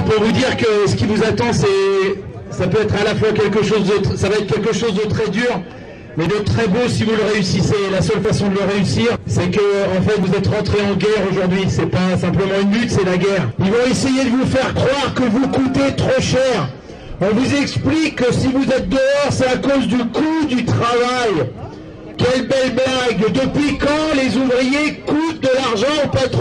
pour vous dire que ce qui vous attend, ça peut être à la fois ça va être quelque chose de très dur, mais de très beau si vous le réussissez. La seule façon de le réussir, c'est que, en fait, vous êtes rentré en guerre aujourd'hui. C'est pas simplement une lutte, c'est la guerre. Ils vont essayer de vous faire croire que vous coûtez trop cher. On vous explique que si vous êtes dehors, c'est à cause du coût du travail. Quelle belle blague! Depuis quand les ouvriers coûtent de l'argent au patron?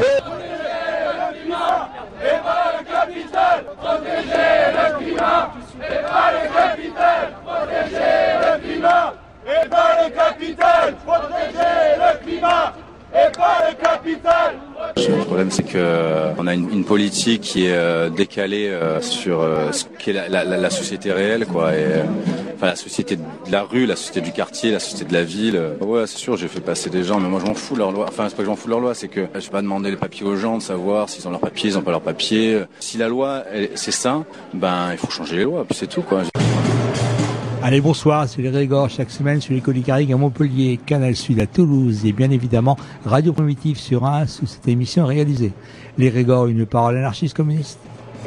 Et pas le capital, protéger le climat. Et pas le capital, protéger le climat. Et pas le capital, protéger le climat. Et pas le capital. Le problème, c'est qu'on a une politique qui est décalée sur ce qu'est la société réelle, quoi. Et, enfin, la société de la rue, la société du quartier, la société de la ville. Ouais, c'est sûr, j'ai fait passer des gens, mais moi, je m'en fous de leur loi. Enfin, c'est pas que je m'en fous de leur loi, c'est que je vais pas demander les papiers aux gens, de savoir s'ils ont leurs papiers, ils ont pas leurs papiers. Si la loi, c'est ça, ben, il faut changer les lois, puis c'est tout, quoi. Allez, bonsoir, c'est les Grégor, chaque semaine sur les Colicarigues à Montpellier, Canal Sud à Toulouse et bien évidemment Radio Primitive sur AS où cette émission est réalisée. Les Grégor, une parole anarchiste communiste.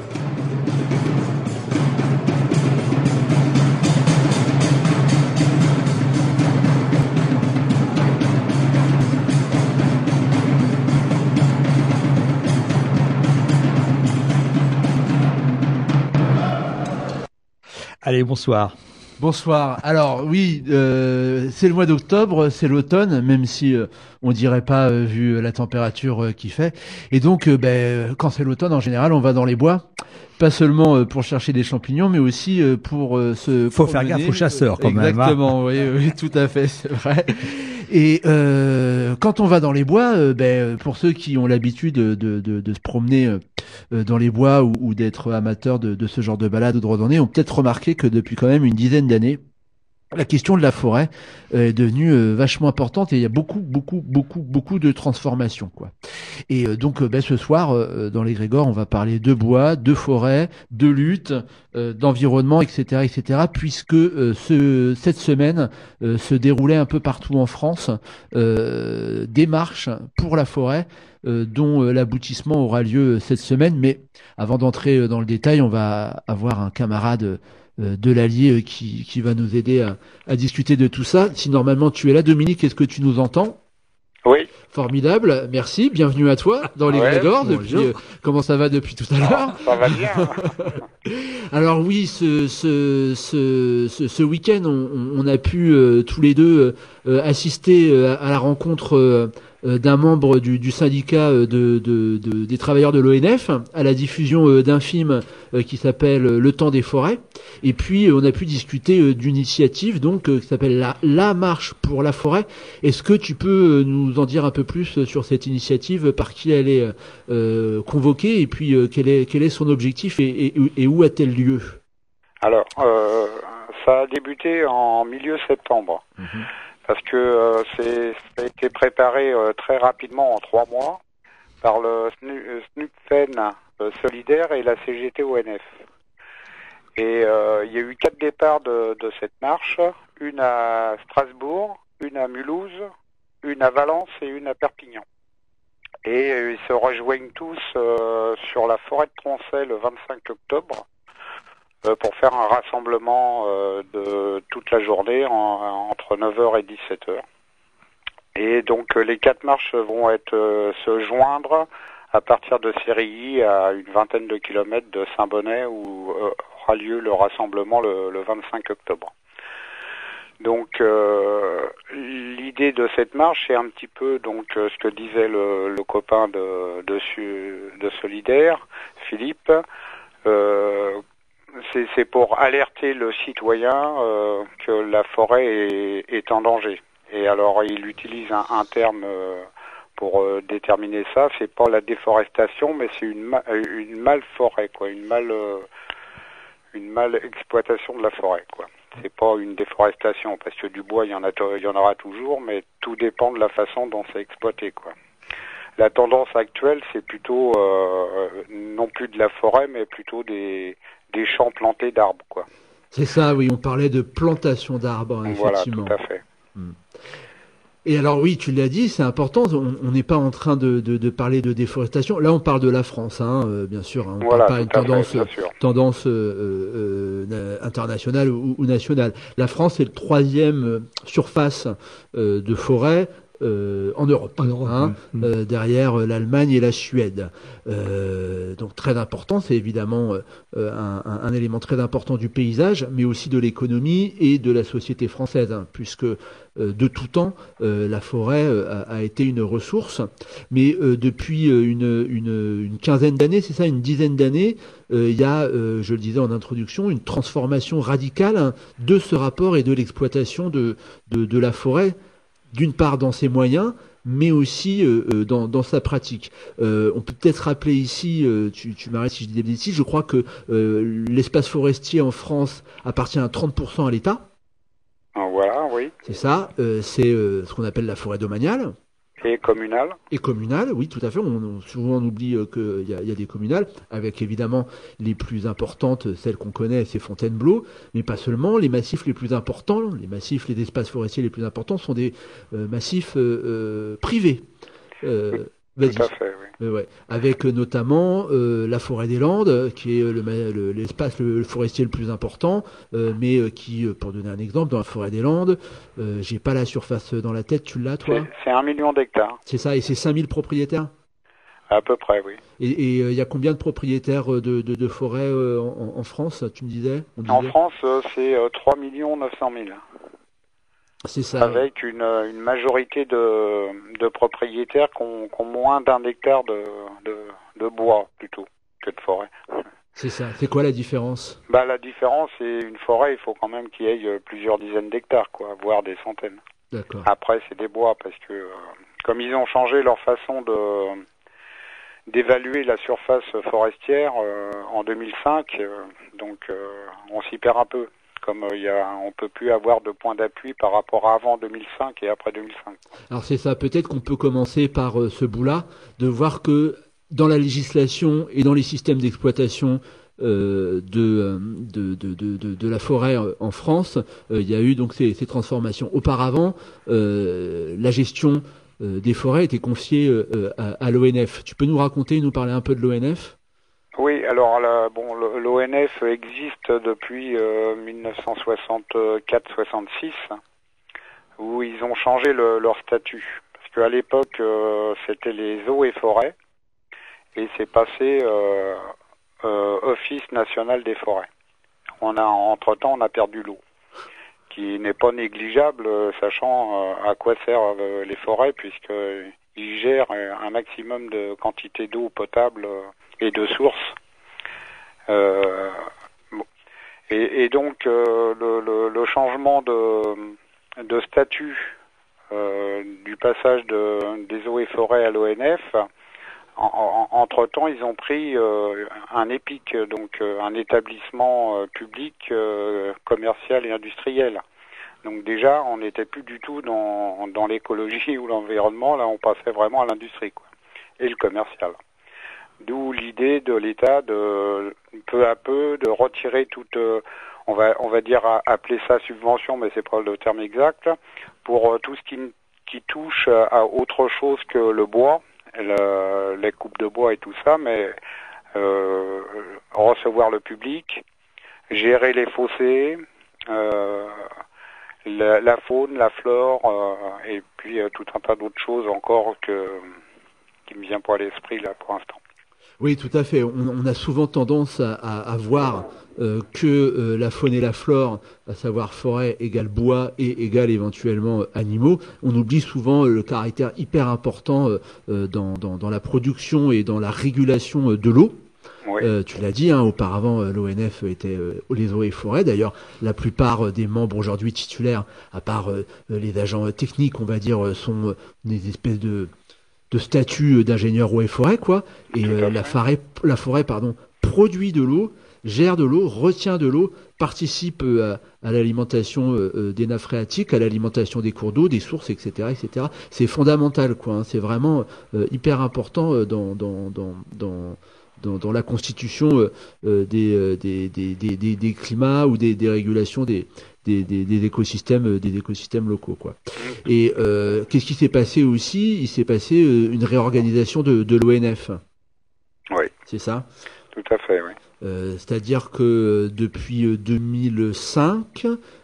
Allez, bonsoir. Bonsoir. Alors oui, c'est le mois d'octobre, c'est l'automne, même si on dirait pas vu la température qu'il fait. Et donc, quand c'est l'automne, en général, on va dans les bois, pas seulement pour chercher des champignons, mais aussi pour se. Faut faire gaffe aux chasseurs, quand même. Exactement. Oui, tout à fait, c'est vrai. Et quand on va dans les bois, pour ceux qui ont l'habitude de se promener dans les bois ou d'être amateurs de ce genre de balade ou de randonnée, ont peut-être remarqué que depuis quand même une dizaine d'années, la question de la forêt est devenue vachement importante et il y a beaucoup de transformations, quoi. Et donc ce soir dans les Grégor, on va parler de bois, de forêt, de lutte, d'environnement, etc., puisque cette semaine se déroulait un peu partout en France des marches pour la forêt, dont l'aboutissement aura lieu cette semaine. Mais avant d'entrer dans le détail, on va avoir un camarade de l'Allier qui va nous aider à discuter de tout ça. Si normalement tu es là, Dominique, est-ce que tu nous entends? Oui. Formidable, merci, bienvenue à toi dans les Grégor. Comment ça va depuis tout à l'heure? Ça va bien. Alors oui, ce week-end, on a pu tous les deux assister à la rencontre d'un membre du syndicat des travailleurs de l'ONF, à la diffusion d'un film qui s'appelle Le Temps des forêts. Et puis on a pu discuter d'une initiative donc qui s'appelle la marche pour la forêt. Est-ce que tu peux nous en dire un peu plus sur cette initiative, par qui elle est convoquée et puis quel est son objectif et où a-t-elle lieu? Alors, ça a débuté en milieu septembre. Parce que ça a été préparé très rapidement en 3 mois par le SNUPFEN solidaire et la CGT ONF. Et il y a eu 4 départs de cette marche, une à Strasbourg, une à Mulhouse, une à Valence et une à Perpignan. Et ils se rejoignent tous sur la forêt de Troncey le 25 octobre. Pour faire un rassemblement de toute la journée entre 9h et 17h. Et donc les 4 marches vont se joindre à partir de Sérilly à une vingtaine de kilomètres de Saint-Bonnet où aura lieu le rassemblement le 25 octobre. Donc l'idée de cette marche c'est un petit peu donc ce que disait le copain de Solidaire, Philippe. C'est pour alerter le citoyen que la forêt est en danger. Et alors il utilise un terme pour déterminer ça. C'est pas la déforestation, mais c'est une mal-forêt, quoi, une mal exploitation de la forêt, quoi. C'est pas une déforestation parce que du bois il y en aura toujours, mais tout dépend de la façon dont c'est exploité, quoi. La tendance actuelle, c'est plutôt non plus de la forêt, mais plutôt des champs plantés d'arbres, quoi. C'est ça, oui, on parlait de plantation d'arbres, effectivement. Voilà, tout à fait. Et alors oui, tu l'as dit, c'est important. On n'est pas en train de parler de déforestation. Là, on parle de la France, bien sûr. On Voilà, parle pas une tendance internationale ou nationale. La France est le 3e surface de forêt. En Europe, derrière l'Allemagne et la Suède. Donc très important, c'est évidemment un élément très important du paysage, mais aussi de l'économie et de la société française, puisque de tout temps, la forêt a été une ressource, mais depuis une quinzaine d'années, c'est ça, une dizaine d'années, il y a, je le disais en introduction, une transformation radicale de ce rapport et de l'exploitation de la forêt, d'une part dans ses moyens, mais aussi dans sa pratique. On peut peut-être rappeler ici, tu m'arrêtes si je dis des bêtises, je crois que l'espace forestier en France appartient à 30% à l'État. Voilà, oui. C'est ça, c'est ce qu'on appelle la forêt domaniale. Et communale. Et communale, oui, tout à fait. Souvent on oublie qu'il y a des communales, avec évidemment les plus importantes, celles qu'on connaît, c'est Fontainebleau, mais pas seulement. Les massifs les plus importants, les espaces forestiers les plus importants sont des massifs privés. Tout à fait, oui. Ouais. Avec notamment la forêt des Landes, qui est l'espace le forestier le plus important, mais qui, pour donner un exemple, dans la forêt des Landes, j'ai pas la surface dans la tête, tu l'as toi? C'est 1 million d'hectares. C'est ça, et c'est 5000 propriétaires? À peu près, oui. Et il y a combien de propriétaires de forêts en France, tu me disais? En France, c'est 3 900 000. C'est ça. Avec une majorité de propriétaires qui ont moins d'1 hectare de bois plutôt que de forêt. C'est ça. C'est quoi la différence? La différence, c'est une forêt, il faut quand même qu'il y ait plusieurs dizaines d'hectares, voire des centaines. D'accord. Après, c'est des bois parce que comme ils ont changé leur façon d'évaluer la surface forestière en 2005, donc on s'y perd un peu. Comme on peut plus avoir de point d'appui par rapport à avant 2005 et après 2005. Alors c'est ça, peut-être qu'on peut commencer par ce bout-là, de voir que dans la législation et dans les systèmes d'exploitation de la forêt en France, il y a eu donc ces transformations. Auparavant, la gestion des forêts était confiée à l'ONF. Tu peux nous parler un peu de l'ONF ? Oui, alors l'ONF existe depuis 1964-66, où ils ont changé leur statut. Parce qu'à l'époque, c'était les eaux et forêts, et c'est passé Office national des forêts. Entre-temps, on a perdu l'eau, qui n'est pas négligeable, sachant à quoi servent les forêts, puisqu'ils gèrent un maximum de quantité d'eau potable et de sources. Et donc le changement de statut du passage des eaux et forêts à l'ONF, entre-temps ils ont pris un EPIC, donc un établissement public commercial et industriel. Donc déjà on n'était plus du tout dans l'écologie ou l'environnement, là on passait vraiment à l'industrie et le commercial. D'où l'idée de l'État de peu à peu de retirer toute, on va dire appeler ça subvention, mais c'est pas le terme exact, pour tout ce qui touche à autre chose que le bois, les coupes de bois et tout ça, mais recevoir le public, gérer les fossés, la faune, la flore, et puis tout un tas d'autres choses encore qui me vient pas à l'esprit là pour l'instant. Oui, tout à fait. On a souvent tendance à voir que la faune et la flore, à savoir forêt égale bois et égale éventuellement animaux, on oublie souvent le caractère hyper important dans la production et dans la régulation de l'eau. Oui. Tu l'as dit, auparavant l'ONF était les eaux et forêts. D'ailleurs, la plupart des membres aujourd'hui titulaires, à part les agents techniques, on va dire, sont des espèces de statut d'ingénieur eaux et forêt, et la forêt produit de l'eau, gère de l'eau, retient de l'eau, participe à l'alimentation des nappes phréatiques, à l'alimentation des cours d'eau, des sources, etc., etc. C'est fondamental, c'est vraiment hyper important dans la constitution des climats ou des régulations des écosystèmes locaux, quoi. Et qu'est-ce qui s'est passé aussi? Il s'est passé une réorganisation de l'ONF. Oui. C'est ça? Tout à fait, oui. C'est-à-dire que depuis 2005,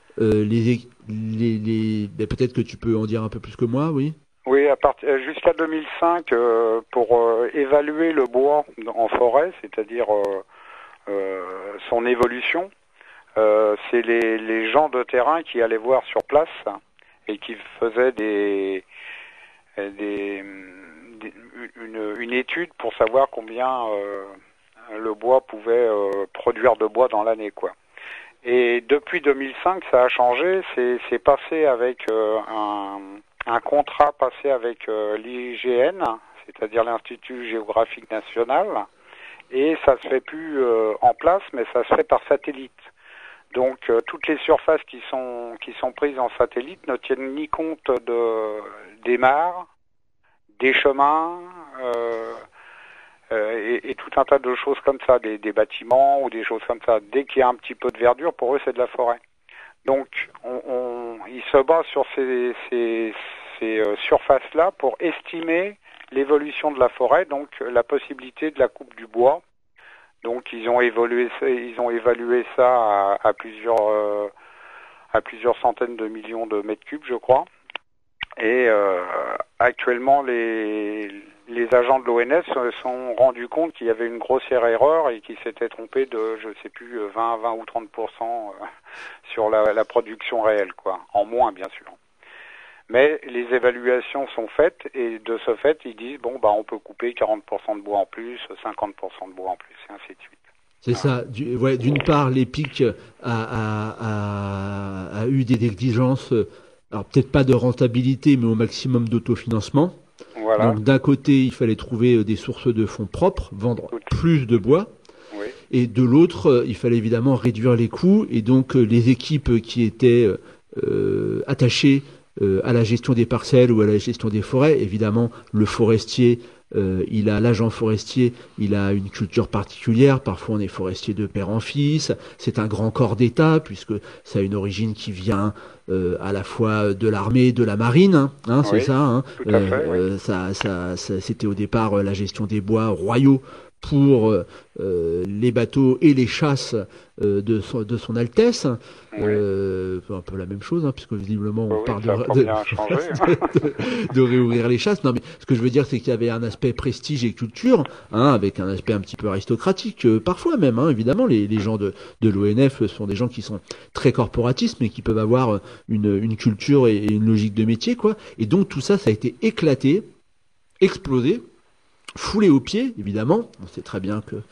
peut-être que tu peux en dire un peu plus que moi, oui? Oui, jusqu'à 2005, pour évaluer le bois en forêt, c'est-à-dire son évolution, c'est les gens de terrain qui allaient voir sur place et qui faisaient une étude pour savoir combien le bois pouvait produire de bois dans l'année, quoi. Et depuis 2005, ça a changé. C'est passé avec un contrat passé avec l'IGN, c'est-à-dire l'Institut géographique national, et ça se fait plus en place, mais ça se fait par satellite. Donc toutes les surfaces qui sont prises en satellite ne tiennent ni compte des mares, des chemins et tout un tas de choses comme ça, des bâtiments ou des choses comme ça. Dès qu'il y a un petit peu de verdure, pour eux c'est de la forêt. Donc ils se basent sur ces surfaces-là pour estimer l'évolution de la forêt, donc la possibilité de la coupe du bois. Donc ils ont évalué ça à plusieurs centaines de millions de mètres cubes, je crois. Et actuellement, les agents de l'ONF se sont rendus compte qu'il y avait une grossière erreur et qu'ils s'étaient trompés de, je sais plus, 20 ou 30% sur la production réelle, quoi. En moins, bien sûr. Mais les évaluations sont faites et de ce fait, ils disent, bon, bah, on peut couper 40% de bois en plus, 50% de bois en plus, et ainsi de suite. C'est ça. D'une part, l'EPIC a eu des exigences, alors peut-être pas de rentabilité, mais au maximum d'autofinancement. Voilà. Donc d'un côté, il fallait trouver des sources de fonds propres, vendre plus de bois. Oui. Et de l'autre, il fallait évidemment réduire les coûts. Et donc les équipes qui étaient attachées à la gestion des parcelles ou à la gestion des forêts, évidemment le forestier, l'agent forestier, il a une culture particulière. Parfois on est forestier de père en fils. C'est un grand corps d'État puisque ça a une origine qui vient à la fois de l'armée, de la marine, hein, Oui, c'est ça. Hein. tout à fait, oui. C'était au départ la gestion des bois royaux pour les bateaux et les chasses de son Altesse. Oui. Un peu la même chose, hein, puisque visiblement on Oui, parle ça a pas bien changé. de réouvrir les chasses. Non, mais ce que je veux dire, c'est qu'il y avait un aspect prestige et culture, hein, avec un aspect un petit peu aristocratique, parfois même. Hein, évidemment, les gens de l'ONF sont des gens qui sont très corporatistes, mais qui peuvent avoir une culture et une logique de métier, quoi. Et donc tout ça, ça a été éclaté, explosé, foulé aux pieds, évidemment. On sait très bien que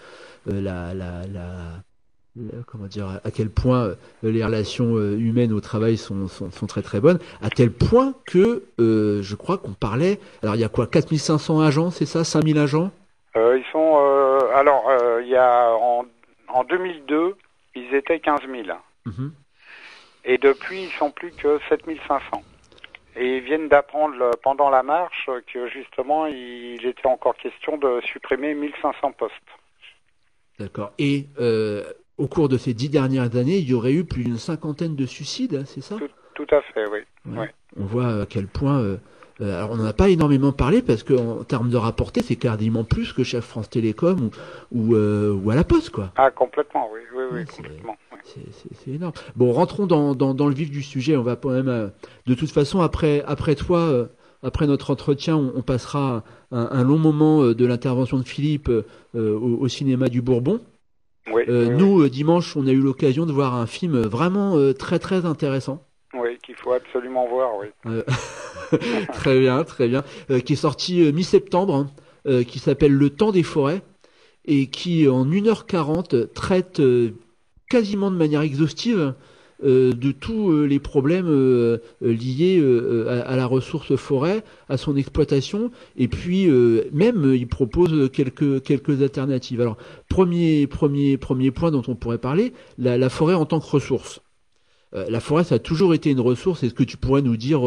comment dire, à quel point les relations humaines au travail sont très très bonnes, à tel point que je crois qu'on parlait, alors il y a quoi, 4500 agents, c'est ça, 5000 agents? Ils sont, il y a en 2002, ils étaient 15 000. Mm-hmm. Et depuis, ils sont plus que 7500. Et ils viennent d'apprendre pendant la marche que justement, il était encore question de supprimer 1500 postes. D'accord. Et au cours de ces 10 dernières années, il y aurait eu plus d'une cinquantaine de suicides, hein, c'est ça? Tout à fait, oui. Ouais. Ouais. On voit à quel point... alors on n'en a pas énormément parlé parce qu'en termes de rapportés, c'est quasiment plus que chez France Télécom ou à la Poste, quoi. Ah, complètement, oui, Ouais, complètement. Oui. C'est énorme. Bon, rentrons dans le vif du sujet. On va quand même... de toute façon, après toi... après notre entretien, on passera un long moment de l'intervention de Philippe au cinéma du Bourbon. Oui, nous, dimanche, on a eu l'occasion de voir un film vraiment très très intéressant. Oui, qu'il faut absolument voir, oui. Très bien, très bien. Qui est sorti mi-septembre, hein, qui s'appelle Le Temps des forêts, et qui, en 1h40, traite quasiment de manière exhaustive de tous les problèmes liés à la ressource forêt, à son exploitation, et puis même il propose quelques alternatives. Alors premier point dont on pourrait parler, la forêt en tant que ressource. La forêt, ça a toujours été une ressource. Est-ce que tu pourrais nous dire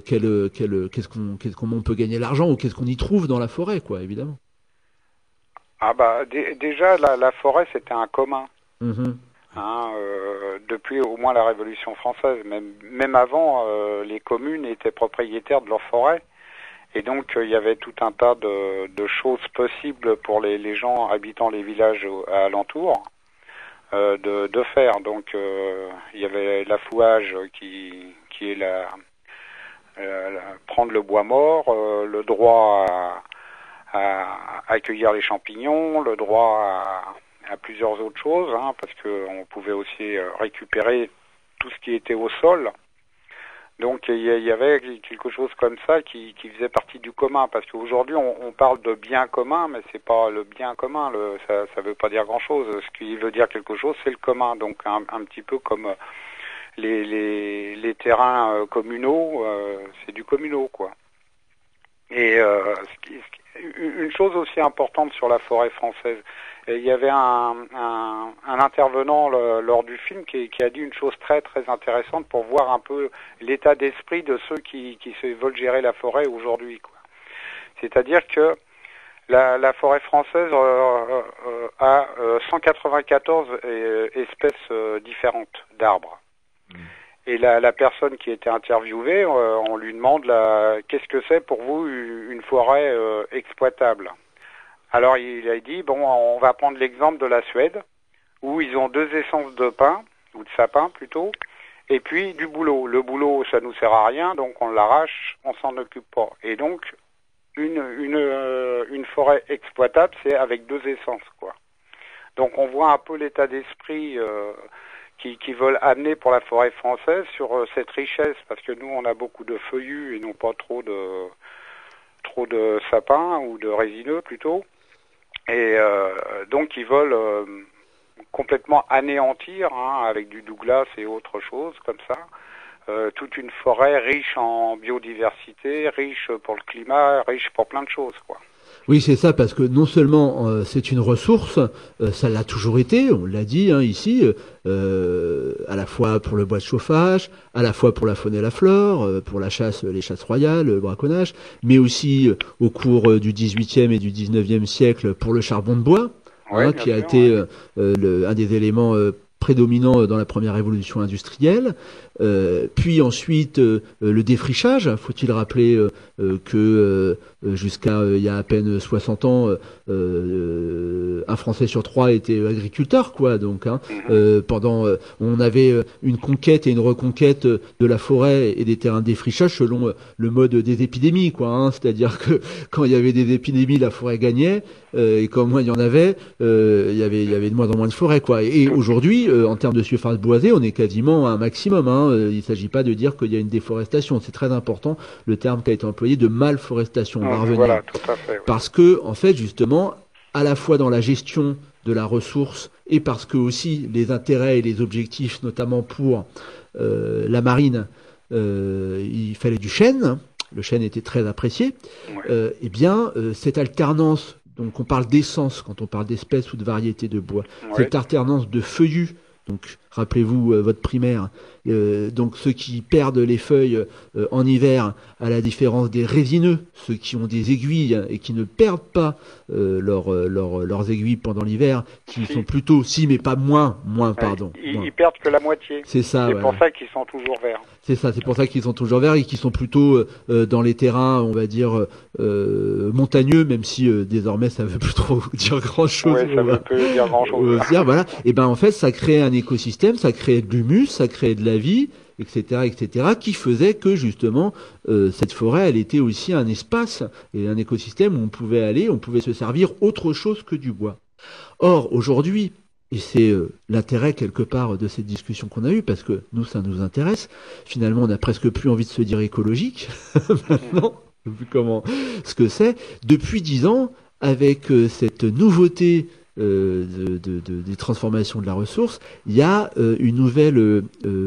comment on peut gagner l'argent ou qu'est-ce qu'on y trouve dans la forêt, quoi, évidemment? Ah bah déjà la forêt c'était un commun. Mhm. Hein, depuis au moins la Révolution française, même avant, les communes étaient propriétaires de leur forêt. Et donc il y avait tout un tas de choses possibles pour les gens habitant les villages alentours de faire. Donc il y avait l'affouage qui est prendre le bois mort, le droit à accueillir les champignons, le droit à plusieurs autres choses, hein, parce qu'on pouvait aussi récupérer tout ce qui était au sol. Donc il y avait quelque chose comme ça qui faisait partie du commun, parce qu'aujourd'hui on parle de bien commun, mais c'est pas le bien commun, ça veut pas dire grand-chose. Ce qui veut dire quelque chose, c'est le commun. Donc un petit peu comme les terrains communaux, c'est du communaux, quoi. Et une chose aussi importante sur la forêt française, il y avait un intervenant lors du film qui a dit une chose très très intéressante pour voir un peu l'état d'esprit de ceux qui veulent gérer la forêt aujourd'hui, quoi. C'est-à-dire que la forêt française a 194 espèces différentes d'arbres. Et la personne qui était interviewée, on lui demande qu'est-ce que c'est pour vous une forêt exploitable. Alors il a dit, bon, on va prendre l'exemple de la Suède, où ils ont 2 essences de pin, ou de sapin plutôt, et puis du bouleau. Le bouleau, ça nous sert à rien, donc on l'arrache, on s'en occupe pas. Et donc, une forêt exploitable, c'est avec 2 essences, quoi. Donc on voit un peu l'état d'esprit qui veulent amener pour la forêt française sur cette richesse, parce que nous on a beaucoup de feuillus et non pas trop de sapins ou de résineux plutôt, et donc ils veulent complètement anéantir, hein, avec du Douglas et autre chose comme ça, toute une forêt riche en biodiversité, riche pour le climat, riche pour plein de choses, quoi. Oui, c'est ça, parce que non seulement c'est une ressource, ça l'a toujours été, on l'a dit hein, ici, à la fois pour le bois de chauffage, à la fois pour la faune et la flore, pour la chasse, les chasses royales, le braconnage, mais aussi au cours du XVIIIe et du XIXe siècle pour le charbon de bois, Ouais, hein, qui a sûr, été un des éléments prédominants dans la première révolution industrielle. Puis ensuite le défrichage. Faut-il rappeler que jusqu'à il y a à peine 60 ans, un Français sur 3 était agriculteur, quoi. Donc pendant on avait une conquête et une reconquête de la forêt et des terrains de défrichage selon le mode des épidémies, quoi. Hein. C'est-à-dire que quand il y avait des épidémies, la forêt gagnait, et quand moins il y en avait, il y avait de moins en moins de forêt, quoi. Et aujourd'hui, en termes de surface boisée, on est quasiment à un maximum. Hein. Il ne s'agit pas de dire qu'il y a une déforestation. C'est très important, le terme qui a été employé de malforestation. On va revenir. Voilà, tout à fait. Ouais. Parce que, en fait, justement, à la fois dans la gestion de la ressource et parce que aussi les intérêts et les objectifs, notamment pour la marine, il fallait du chêne. Le chêne était très apprécié. Ouais. Eh bien, cette alternance, donc on parle d'essence quand on parle d'espèces ou de variétés de bois, Ouais. cette alternance de feuillus, donc rappelez-vous votre primaire, donc ceux qui perdent les feuilles en hiver, à la différence des résineux, ceux qui ont des aiguilles et qui ne perdent pas leurs aiguilles pendant l'hiver, qui sont plutôt, si mais pas moins, pardon. Ils perdent que la moitié. C'est ça. C'est ouais. pour ça qu'ils sont toujours verts. C'est ça, c'est pour ça qu'ils sont toujours verts et qu'ils sont plutôt dans les terrains, on va dire, montagneux, même si désormais ça veut plus trop dire grand-chose. Ouais, ça veut plus dire grand-chose. Voilà. Et ben en fait, ça crée un écosystème, ça crée de l'humus, ça crée de la vie, etc., qui faisait que justement cette forêt, elle était aussi un espace et un écosystème où on pouvait aller, on pouvait se servir autre chose que du bois. Or aujourd'hui, et c'est l'intérêt quelque part de cette discussion qu'on a eue, parce que nous, ça nous intéresse. Finalement, on n'a presque plus envie de se dire écologique. Maintenant, vu ce que c'est. Depuis 10 ans, avec cette nouveauté des transformations de la ressource, il y a une nouvelle,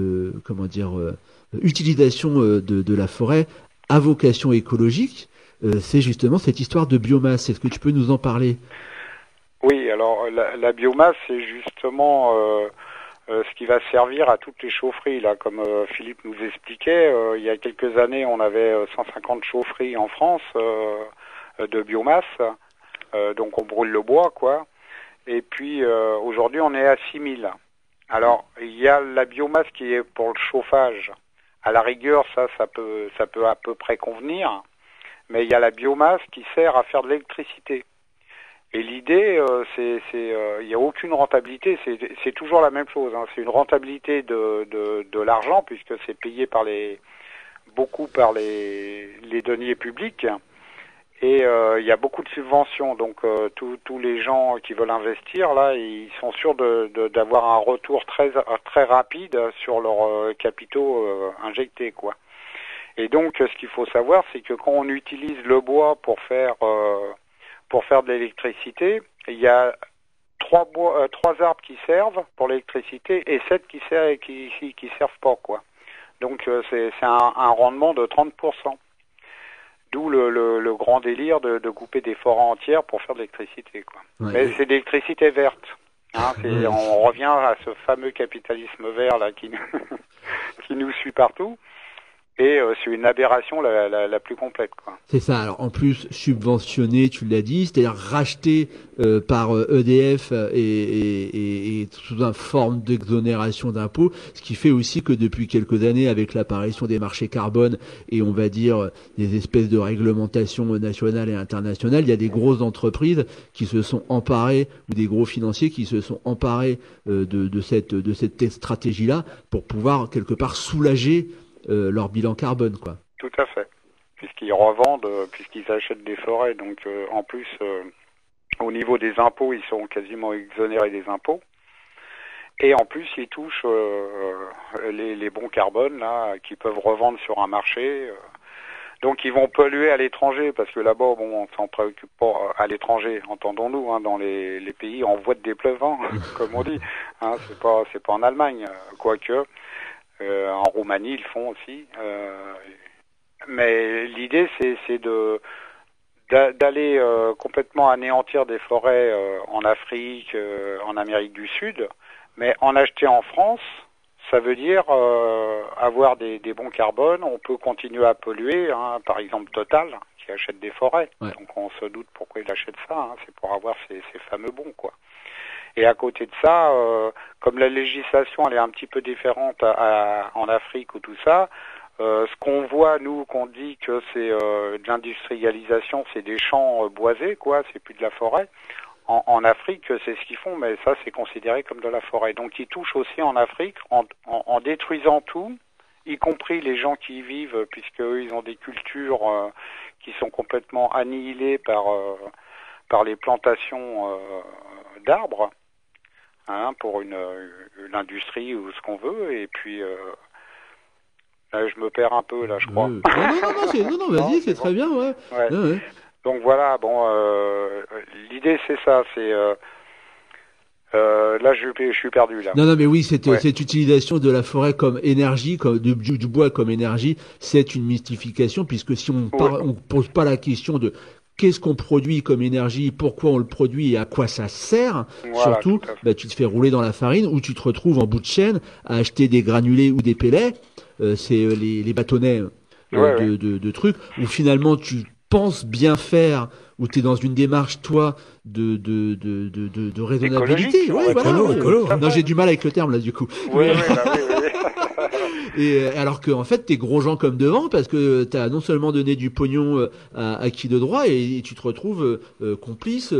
utilisation de la forêt à vocation écologique. C'est justement cette histoire de biomasse. Est-ce que tu peux nous en parler ? Oui, alors la biomasse, c'est justement ce qui va servir à toutes les chaufferies. Là, comme Philippe nous expliquait, il y a quelques années, on avait 150 chaufferies en France de biomasse. Donc on brûle le bois, quoi. Et puis aujourd'hui on est à 6000. Alors il y a la biomasse qui est pour le chauffage. À la rigueur, ça peut à peu près convenir. Mais il y a la biomasse qui sert à faire de l'électricité. Et l'idée, il n'y a aucune rentabilité. C'est toujours la même chose. Hein. C'est une rentabilité de l'argent puisque c'est payé beaucoup par les deniers publics. Et il y a beaucoup de subventions, donc tous les gens qui veulent investir là, ils sont sûrs d'avoir un retour très rapide sur leurs capitaux injectés, quoi. Et donc ce qu'il faut savoir, c'est que quand on utilise le bois pour faire de l'électricité, il y a trois arbres qui servent pour l'électricité et 7 qui servent pas, quoi. Donc c'est un rendement de 30%. D'où le grand délire de couper des forêts entières pour faire de l'électricité, quoi. Ouais. Mais c'est de l'électricité verte. Hein, on revient à ce fameux capitalisme vert là qui nous suit partout. Et c'est une aberration la plus complète, quoi. C'est ça. Alors en plus subventionné, tu l'as dit, c'est-à-dire racheté par EDF et sous une forme d'exonération d'impôts, ce qui fait aussi que depuis quelques années, avec l'apparition des marchés carbone et on va dire des espèces de réglementations nationales et internationales, il y a des grosses entreprises qui se sont emparées ou des gros financiers qui se sont emparés de cette stratégie-là pour pouvoir quelque part soulager leur bilan carbone, quoi. Tout à fait. Puisqu'ils revendent, puisqu'ils achètent des forêts. Donc, en plus, au niveau des impôts, ils sont quasiment exonérés des impôts. Et en plus, ils touchent les bons carbone, là, qui peuvent revendre sur un marché. Donc, ils vont polluer à l'étranger, parce que là-bas, bon, on s'en préoccupe pas à l'étranger, entendons-nous, hein, dans les pays en voie de déploiement, comme on dit. Hein, c'est pas en Allemagne, quoique. En Roumanie, ils font aussi. Mais l'idée, c'est d'aller complètement anéantir des forêts en Afrique, en Amérique du Sud. Mais en acheter en France, ça veut dire avoir des bons carbones. On peut continuer à polluer. Hein, par exemple, Total, qui achète des forêts. Ouais. Donc on se doute pourquoi il achète ça. Hein, c'est pour avoir ces fameux bons, quoi. Et à côté de ça, comme la législation elle est un petit peu différente en Afrique ou tout ça, ce qu'on voit, nous, qu'on dit que c'est de l'industrialisation, c'est des champs boisés, quoi, c'est plus de la forêt. En Afrique, c'est ce qu'ils font, mais ça, c'est considéré comme de la forêt. Donc ils touchent aussi en Afrique en détruisant tout, y compris les gens qui y vivent, puisqu'eux, ils ont des cultures qui sont complètement annihilées par les plantations d'arbres. Hein, pour une industrie ou ce qu'on veut, et puis là, je me perds un peu, là, je crois. Non, vas-y, c'est très bien, ouais. Ouais. Ouais. Donc voilà, bon, l'idée c'est ça, c'est là je suis perdu là. Non, mais oui, cette utilisation de la forêt comme énergie, comme du bois comme énergie, c'est une mystification, puisque si on pose pas la question de qu'est-ce qu'on produit comme énergie, pourquoi on le produit et à quoi ça sert, voilà, surtout, tu te fais rouler dans la farine ou tu te retrouves en bout de chaîne à acheter des granulés ou des pellets, c'est les bâtonnets de trucs, où finalement tu penses bien faire, où tu es dans une démarche, toi, de raisonnabilité. Écolo. Non, j'ai du mal avec le terme, là, du coup. Oui. Et alors que en fait t'es gros gens comme devant, parce que t'as non seulement donné du pognon à qui de droit, et tu te retrouves complice.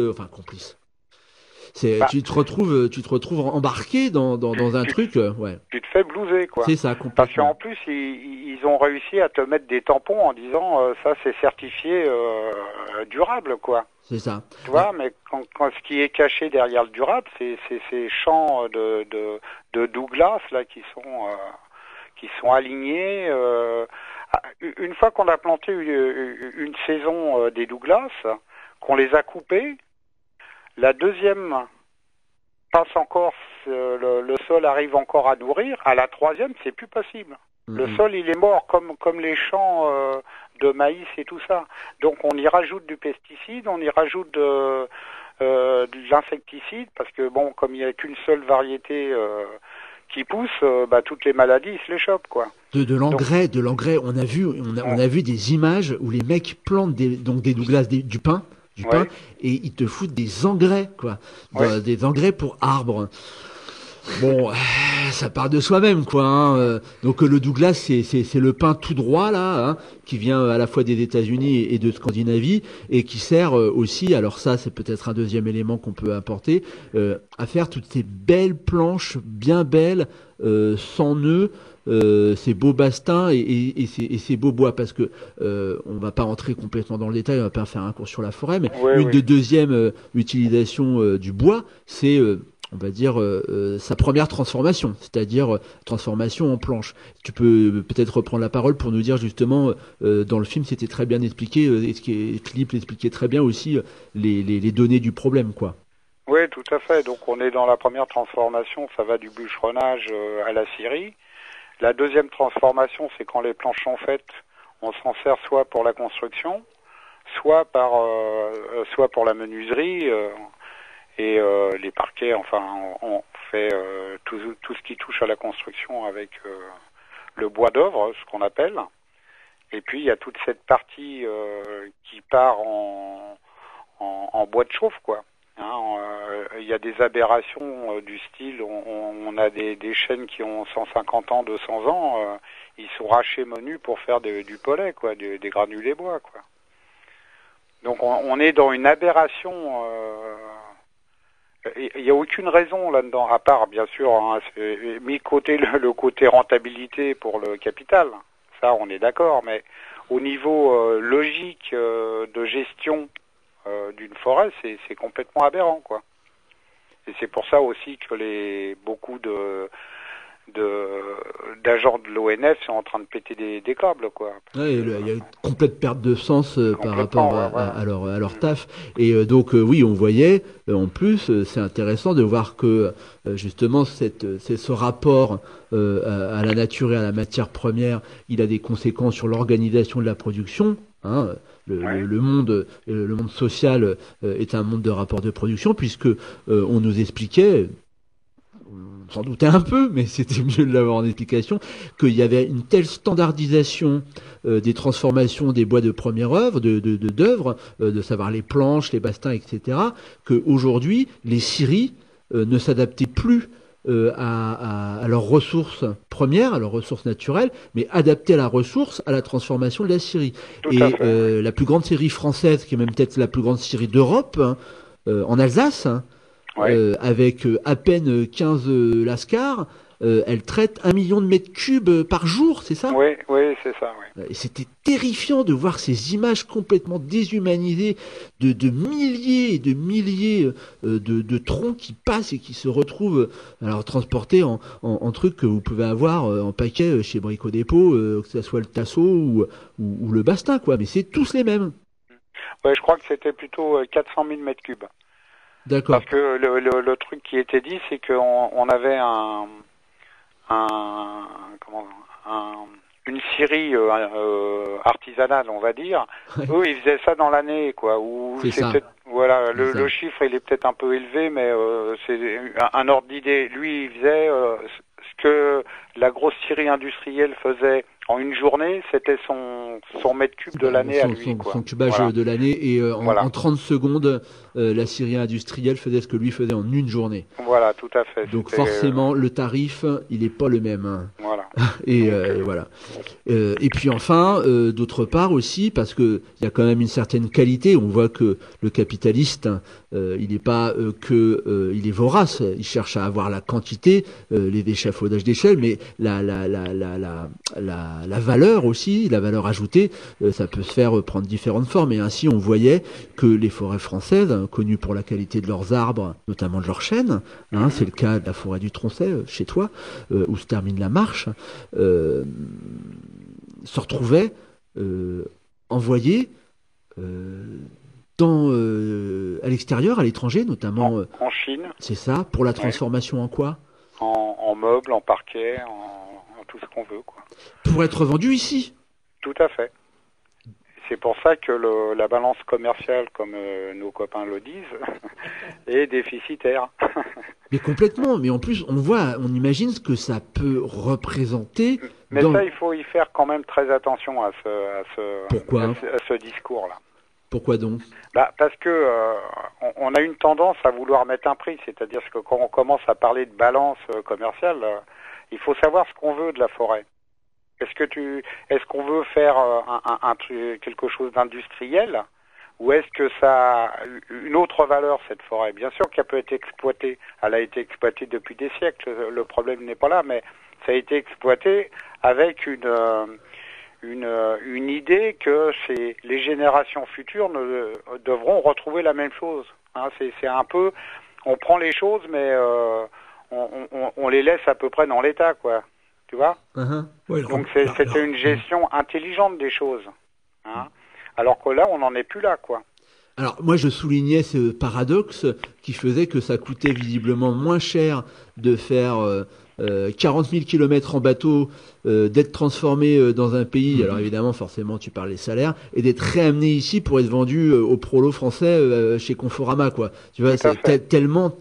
Tu te retrouves embarqué dans un truc. Tu te fais blouser, quoi. C'est ça, complètement. Parce qu'en plus ils ont réussi à te mettre des tampons en disant ça c'est certifié durable, quoi. C'est ça. Tu vois, mais quand ce qui est caché derrière le durable, c'est ces champs de Douglas là qui sont alignés. Une fois qu'on a planté une saison des Douglas, qu'on les a coupés, la deuxième passe encore, le sol arrive encore à nourrir. À la troisième, c'est plus possible. Le sol, il est mort comme les champs de maïs et tout ça. Donc on y rajoute du pesticide, on y rajoute de l'insecticide, parce que bon, comme il n'y a qu'une seule variété qui pousse, toutes les maladies ils se les chopent, quoi. De l'engrais, on a vu des images où les mecs plantent des Douglas, du pain, du Ouais. pain, et ils te foutent des engrais, quoi. Ouais. Des engrais pour arbres. Bon, ça part de soi-même, quoi. Hein. Donc le Douglas, c'est le pain tout droit là, hein, qui vient à la fois des États-Unis et de Scandinavie, et qui sert aussi. Alors ça, c'est peut-être un deuxième élément qu'on peut apporter, à faire toutes ces belles planches, bien belles, sans nœuds. Ces beaux bastins et ces beaux bois, parce que on va pas rentrer complètement dans le détail, on va pas faire un cours sur la forêt, mais Ouais, une ouais. des deuxièmes utilisations du bois, c'est on va dire sa première transformation, c'est-à-dire transformation en planche. Tu peux peut-être reprendre la parole pour nous dire justement, dans le film c'était très bien expliqué, et ce qui est, Philippe l'expliquait très bien aussi, les données du problème, quoi. Oui, tout à fait. Donc on est dans la première transformation, ça va du bûcheronnage à la scierie. La deuxième transformation, c'est quand les planches sont faites, on s'en sert soit pour la construction, soit pour la menuiserie et les parquets. Enfin, on fait tout ce qui touche à la construction avec le bois d'œuvre, ce qu'on appelle. Et puis il y a toute cette partie qui part en bois de chauffe, quoi. Il y a des aberrations du style, on a des chênes qui ont 150 ans, 200 ans, ils sont rachés menus pour faire du pollet, quoi, des granulés bois, quoi. Donc on est dans une aberration. Il n'y a aucune raison là-dedans, à part bien sûr, hein, mis de côté le côté rentabilité pour le capital. Ça, on est d'accord, mais au niveau logique de gestion d'une forêt, c'est complètement aberrant, quoi. Et c'est pour ça aussi que beaucoup d'agents de l'ONF sont en train de péter des câbles, quoi. Ouais, il y a une complète perte de sens par rapport à leur taf. Et donc oui, on voyait en plus, c'est intéressant de voir que justement c'est ce rapport à la nature et à la matière première, il a des conséquences sur l'organisation de la production. Hein. Le monde social est un monde de rapport de production, puisque on nous expliquait, on s'en doutait un peu, mais c'était mieux de l'avoir en explication, qu'il y avait une telle standardisation des transformations des bois de première œuvre, d'œuvre, de savoir les planches, les bastins, etc., qu'aujourd'hui, les scieries ne s'adaptaient plus à leurs ressources premières, à leurs ressources naturelles, mais adaptées à la ressource, à la transformation de la scierie. Tout à fait. La plus grande scierie française, qui est même peut-être la plus grande scierie d'Europe, hein, en Alsace, hein, Ouais. avec à peine 15 lascars, elle traite 1 million de mètres cubes par jour, c'est ça? Oui, c'est ça, oui. Et c'était terrifiant de voir ces images complètement déshumanisées de milliers et de milliers de troncs qui passent et qui se retrouvent alors transportés en trucs que vous pouvez avoir en paquet chez Brico Dépôt, que ce soit le Tasso ou le Bastin, quoi. Mais c'est tous les mêmes. Ouais, je crois que c'était plutôt 400 000 mètres cubes. D'accord. Parce que le truc qui était dit, c'est qu'on avait une scierie artisanale, on va dire. Ouais. Eux, ils faisaient ça dans l'année, quoi. C'est ça. Voilà, C'est ça. le chiffre, il est peut-être un peu élevé, mais c'est un ordre d'idée. Lui, il faisait ce que la grosse scierie industrielle faisait en une journée, c'était son mètre cube de l'année à lui, quoi. Son cubage Voilà. de l'année, et Voilà. en 30 secondes, la scierie industrielle faisait ce que lui faisait en une journée. Voilà, tout à fait. Donc C'était, forcément, le tarif, il est pas le même. Hein. voilà. Et voilà. Et puis enfin, d'autre part aussi, parce que il y a quand même une certaine qualité. On voit que le capitaliste, il n'est pas il est vorace. Il cherche à avoir la quantité, les échafaudages d'échelle, mais la valeur aussi, la valeur ajoutée, ça peut se faire prendre différentes formes. Et ainsi, on voyait que les forêts françaises, hein, connues pour la qualité de leurs arbres, notamment de leurs chênes, hein, c'est le cas de la forêt du Troncet, chez toi, où se termine la marche, se retrouvaient envoyés à l'extérieur, à l'étranger, notamment, En Chine, c'est ça, pour la transformation en quoi? en meubles, en parquet, en tout ce qu'on veut, quoi. Pour être vendu ici. Tout à fait. C'est pour ça que la balance commerciale, comme nos copains le disent, est déficitaire. Mais complètement, mais en plus, on imagine ce que ça peut représenter. Mais ça, il faut y faire quand même très attention à Pourquoi ce discours-là. Pourquoi donc? Parce que on a une tendance à vouloir mettre un prix, c'est-à-dire que quand on commence à parler de balance commerciale, il faut savoir ce qu'on veut de la forêt. Est-ce qu'on veut faire quelque chose d'industriel, ou est-ce que ça a une autre valeur, cette forêt? Bien sûr qu'elle peut être exploitée. Elle a été exploitée depuis des siècles. Le problème n'est pas là, mais ça a été exploité avec une idée que les générations futures devront retrouver la même chose. Hein, c'est un peu, on prend les choses, mais on les laisse à peu près dans l'état, quoi. Tu vois? Oui, donc c'était une gestion intelligente des choses. Hein, alors que là, on n'en est plus là, quoi. Alors moi je soulignais ce paradoxe qui faisait que ça coûtait visiblement moins cher de faire 40 000 kilomètres en bateau, d'être transformé dans un pays, alors évidemment forcément tu parles des salaires, et d'être réamené ici pour être vendu au prolo français chez Conforama, quoi. Tu vois, c'est tellement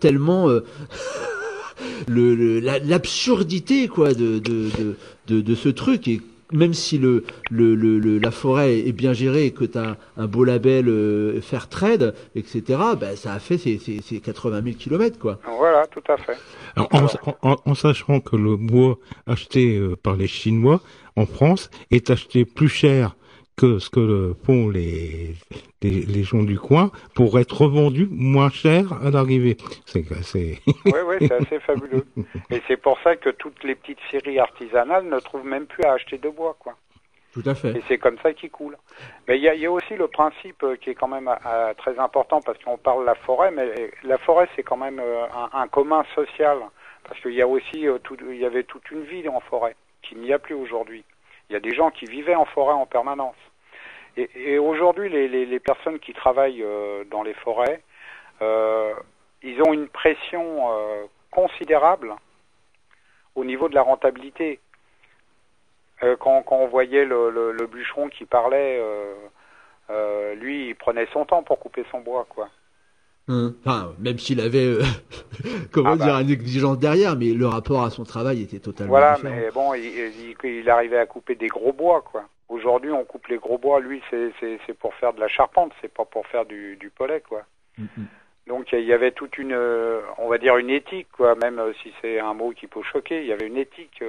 l'absurdité, quoi, de ce truc. Et même si la forêt est bien gérée et que tu as un beau label Fairtrade, etc., bah, ça a fait ces 80 000 kilomètres, quoi. Voilà, tout à fait. Alors, en sachant que le bois acheté par les Chinois en France est acheté plus cher que ce que font les gens du coin pour être revendu moins cher à l'arrivée. Oui, c'est assez fabuleux. Et c'est pour ça que toutes les petites scieries artisanales ne trouvent même plus à acheter de bois, quoi. Tout à fait. Et c'est comme ça qu'ils coulent. Mais il y a aussi le principe qui est quand même très important, parce qu'on parle de la forêt, mais la forêt c'est quand même un commun social, parce qu'il y a aussi il y avait toute une vie en forêt qu'il n'y a plus aujourd'hui. Il y a des gens qui vivaient en forêt en permanence. Et aujourd'hui, les personnes qui travaillent dans les forêts, ils ont une pression considérable au niveau de la rentabilité. Quand on voyait le bûcheron qui parlait, lui, il prenait son temps pour couper son bois, quoi. Enfin, même s'il avait, une exigence derrière, mais le rapport à son travail était totalement différent. Mais bon, il arrivait à couper des gros bois, quoi. Aujourd'hui, on coupe les gros bois. Lui, c'est pour faire de la charpente, c'est pas pour faire du pollet, quoi. Donc, il y avait toute une, on va dire une éthique, quoi. Même si c'est un mot qui peut choquer, il y avait une éthique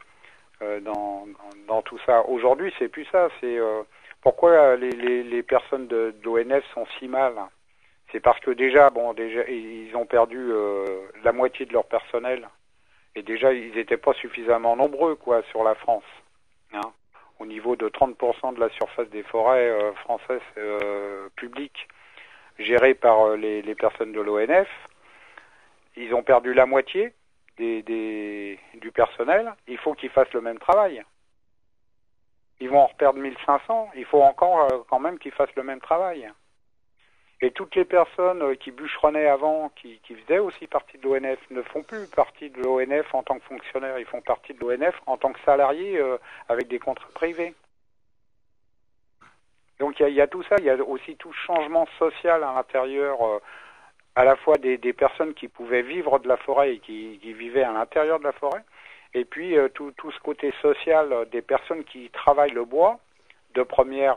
dans tout ça. Aujourd'hui, c'est plus ça. C'est pourquoi les personnes de l'ONF sont si mal. C'est parce que déjà, ils ont perdu la moitié de leur personnel. Et déjà, ils n'étaient pas suffisamment nombreux, quoi, sur la France. Hein, au niveau de 30% de la surface des forêts françaises publiques, gérées par les personnes de l'ONF, ils ont perdu la moitié du personnel. Il faut qu'ils fassent le même travail. Ils vont en reperdre 1500. Il faut encore quand même qu'ils fassent le même travail. Et toutes les personnes qui bûcheronnaient avant, qui faisaient aussi partie de l'ONF, ne font plus partie de l'ONF en tant que fonctionnaires. Ils font partie de l'ONF en tant que salariés avec des contrats privés. Donc il y a tout ça. Il y a aussi tout changement social à l'intérieur, à la fois des personnes qui pouvaient vivre de la forêt et qui vivaient à l'intérieur de la forêt, et puis tout ce côté social des personnes qui travaillent le bois de première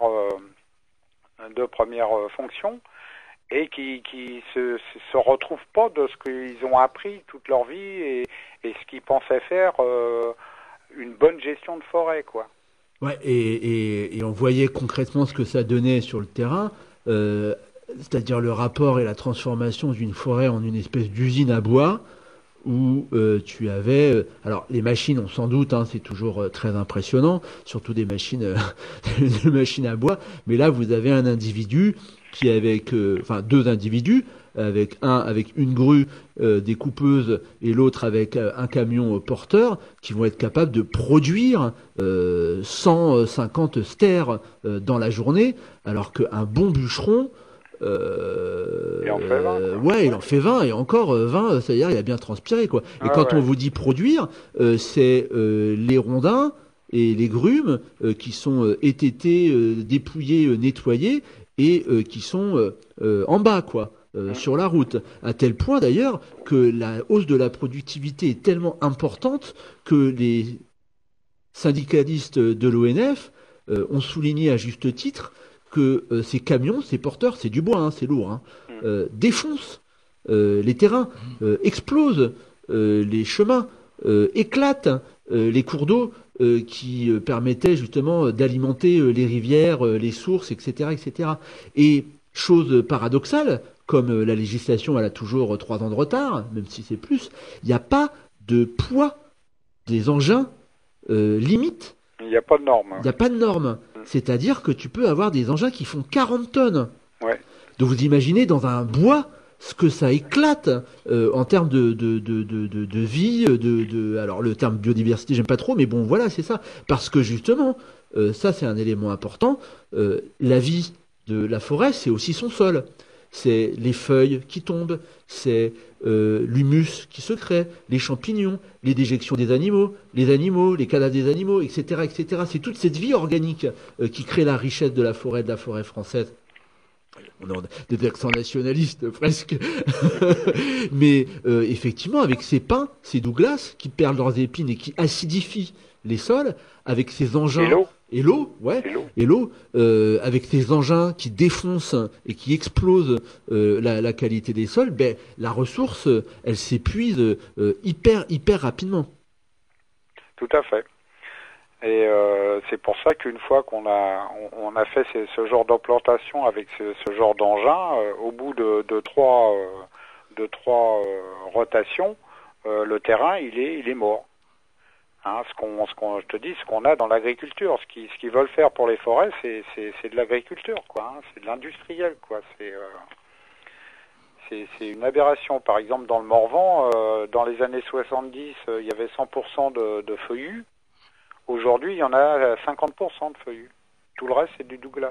fonction, et qui se retrouvent pas de ce qu'ils ont appris toute leur vie et ce qu'ils pensaient faire une bonne gestion de forêt, quoi. Ouais, et on voyait concrètement ce que ça donnait sur le terrain, c'est-à-dire le rapport et la transformation d'une forêt en une espèce d'usine à bois où tu avais... alors, les machines, on s'en doute, c'est toujours très impressionnant, surtout des machines à bois, mais là, vous avez un individu qui deux individus, avec une grue découpeuse et l'autre avec un camion porteur, qui vont être capables de produire 150 stères dans la journée, alors qu'un bon bûcheron... il en fait 20. Il en fait 20, et encore 20, c'est-à-dire il a bien transpiré, quoi. Et quand on vous dit produire, c'est les rondins et les grumes qui sont étêtés, dépouillés, nettoyés, et qui sont en bas, quoi, sur la route. À tel point d'ailleurs que la hausse de la productivité est tellement importante que les syndicalistes de l'ONF ont souligné à juste titre que ces camions, ces porteurs, c'est du bois, hein, c'est lourd, hein, défoncent les terrains, explosent les chemins, éclatent les cours d'eau qui permettaient justement d'alimenter les rivières, les sources, etc., etc. Et chose paradoxale, comme la législation elle a toujours 3 ans de retard, même si c'est plus, il n'y a pas de poids des engins limite. Il n'y a pas de normes. Il n'y a pas de normes. C'est-à-dire que tu peux avoir des engins qui font 40 tonnes. Ouais. Donc vous imaginez dans un bois ce que ça éclate en termes de vie, alors le terme biodiversité j'aime pas trop, mais bon voilà c'est ça. Parce que justement, ça c'est un élément important, la vie de la forêt c'est aussi son sol. C'est les feuilles qui tombent, c'est l'humus qui se crée, les champignons, les déjections des animaux, les cadavres des animaux, etc., etc. C'est toute cette vie organique qui crée la richesse de la forêt française. On a des accents nationalistes presque. Mais effectivement, avec ces pins, ces douglas qui perdent leurs épines et qui acidifient les sols, avec ces engins... Et l'eau, avec ces engins qui défoncent et qui explosent la qualité des sols, ben la ressource, elle s'épuise hyper rapidement. Tout à fait. Et c'est pour ça qu'une fois qu'on a fait ce genre d'implantation avec ce genre d'engin, au bout de trois rotations, le terrain il est mort. Hein, je te dis, ce qu'on a dans l'agriculture, ce qu'ils veulent faire pour les forêts, c'est de l'agriculture, quoi. Hein, c'est de l'industriel, quoi. C'est une aberration. Par exemple, dans le Morvan, dans les années 70, il y avait 100% de feuillus. Aujourd'hui, il y en a 50% de feuillus. Tout le reste, c'est du douglas.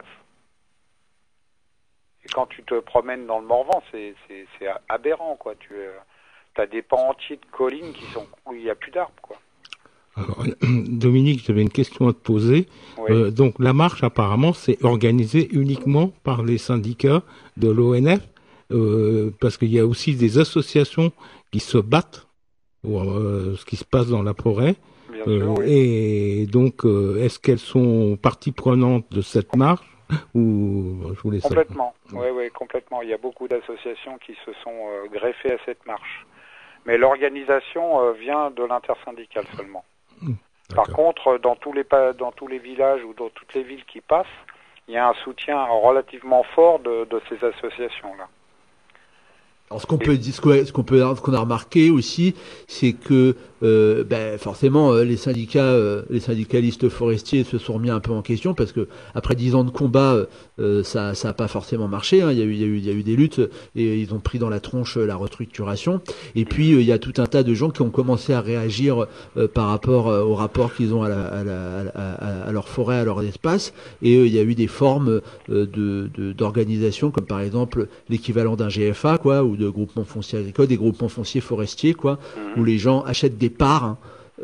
Et quand tu te promènes dans le Morvan, c'est aberrant, quoi. Tu as des pans entiers de collines où il n'y a plus d'arbres, quoi. Alors, Dominique, j'avais une question à te poser. Oui. Donc, la marche, apparemment, c'est organisée uniquement par les syndicats de l'ONF, parce qu'il y a aussi des associations qui se battent pour ce qui se passe dans la forêt. Bien sûr, oui. Et donc, est-ce qu'elles sont partie prenante de cette marche ou je voulais savoir. Complètement. Oui, complètement. Il y a beaucoup d'associations qui se sont greffées à cette marche. Mais l'organisation vient de l'intersyndicale seulement. Par contre, dans tous les villages ou dans toutes les villes qui passent, il y a un soutien relativement fort de ces associations-là. Alors ce qu'on a remarqué aussi, c'est que forcément les syndicalistes forestiers se sont remis un peu en question parce que après 10 ans de combat, ça a pas forcément marché. Hein. Il y a eu des luttes et ils ont pris dans la tronche la restructuration. Et puis il y a tout un tas de gens qui ont commencé à réagir par rapport au rapport qu'ils ont à leur forêt, à leur espace. Et il y a eu des formes d'organisation comme par exemple l'équivalent d'un GFA, quoi, ou de groupements fonciers agricoles, des groupements fonciers forestiers, quoi, où les gens achètent des parts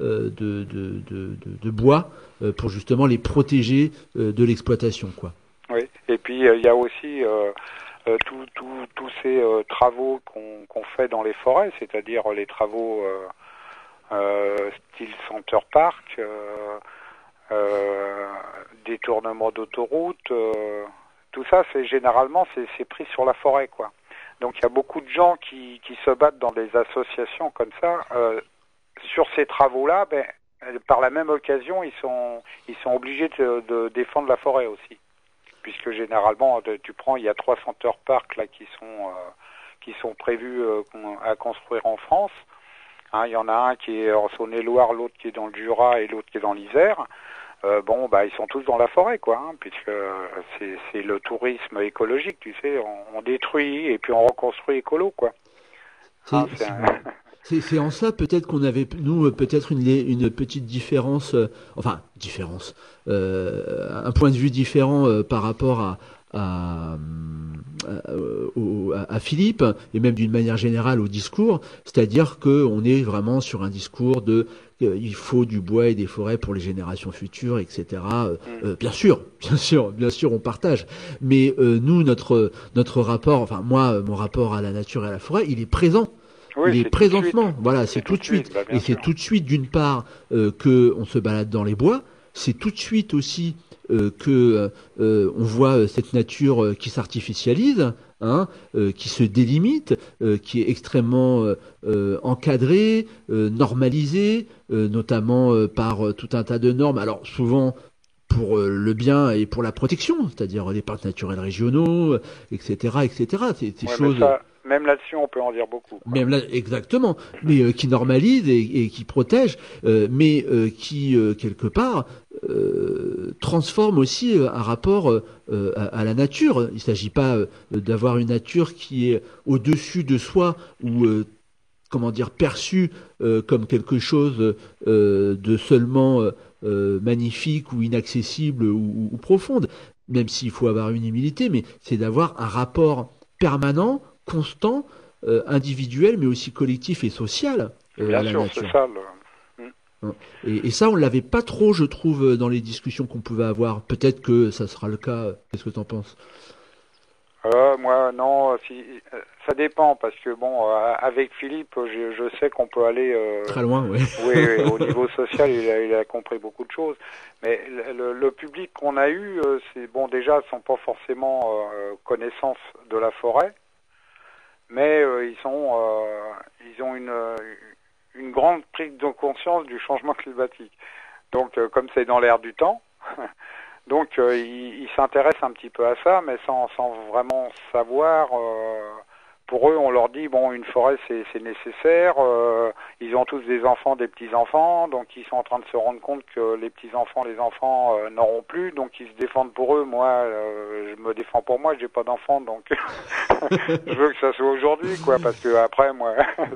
de bois pour justement les protéger de l'exploitation, quoi. Oui, et puis il y a aussi tous ces travaux qu'on fait dans les forêts, c'est-à-dire les travaux style Center Park, détournement d'autoroute, tout ça, généralement c'est pris sur la forêt, quoi. Donc il y a beaucoup de gens qui se battent dans des associations comme ça sur ces travaux-là. Par la même occasion, ils sont obligés de défendre la forêt aussi, puisque généralement il y a 3 Center Parks là qui sont prévus à construire en France. Hein, il y en a un qui est en Saône-et-Loire, l'autre qui est dans le Jura et l'autre qui est dans l'Isère. Ils sont tous dans la forêt, quoi, hein, puisque c'est le tourisme écologique, tu sais, on détruit et puis on reconstruit écolo, quoi. C'est en ça peut-être qu'on avait peut-être une petite différence, un point de vue différent par rapport à Philippe et même d'une manière générale au discours, c'est-à-dire que on est vraiment sur un discours de il faut du bois et des forêts pour les générations futures, etc. Bien sûr, on partage. Mais nous, notre rapport, enfin moi, mon rapport à la nature et à la forêt, il est présent. Oui, il est présentement. Voilà, c'est tout de suite. Et c'est tout de suite, d'une part, que on se balade dans les bois. C'est tout de suite aussi que on voit cette nature qui s'artificialise, qui se délimite, qui est extrêmement encadrée, normalisée, notamment par tout un tas de normes. Alors souvent pour le bien et pour la protection, c'est-à-dire les parcs naturels régionaux, etc., etc. Ces choses. Même là-dessus, on peut en dire beaucoup. Quoi. Même là, exactement, mais qui normalise et qui protège, mais qui quelque part transforme aussi un rapport à la nature. Il ne s'agit pas d'avoir une nature qui est au-dessus de soi ou perçue comme quelque chose de seulement magnifique ou inaccessible ou profonde. Même s'il faut avoir une humilité, mais c'est d'avoir un rapport permanent, constant, individuel, mais aussi collectif et social à la nature. C'est ça. Et ça, on l'avait pas trop, je trouve, dans les discussions qu'on pouvait avoir. Peut-être que ça sera le cas. Qu'est-ce que tu en penses ? Moi, non. Ça dépend, parce que avec Philippe, je sais qu'on peut aller très loin, ouais. Oui, au niveau social, il a compris beaucoup de choses. Mais le public qu'on a eu, déjà, ils sont pas forcément connaissance de la forêt. Mais ils ont une grande prise de conscience du changement climatique. Donc, comme c'est dans l'air du temps, donc ils s'intéressent un petit peu à ça, mais sans vraiment savoir. Pour eux, on leur dit une forêt c'est nécessaire. Ils ont tous des enfants, des petits enfants, donc ils sont en train de se rendre compte que les petits enfants, les enfants n'auront plus, donc ils se défendent pour eux. Moi, je me défends pour moi, j'ai pas d'enfants, donc je veux que ça soit aujourd'hui, quoi, parce que après, moi,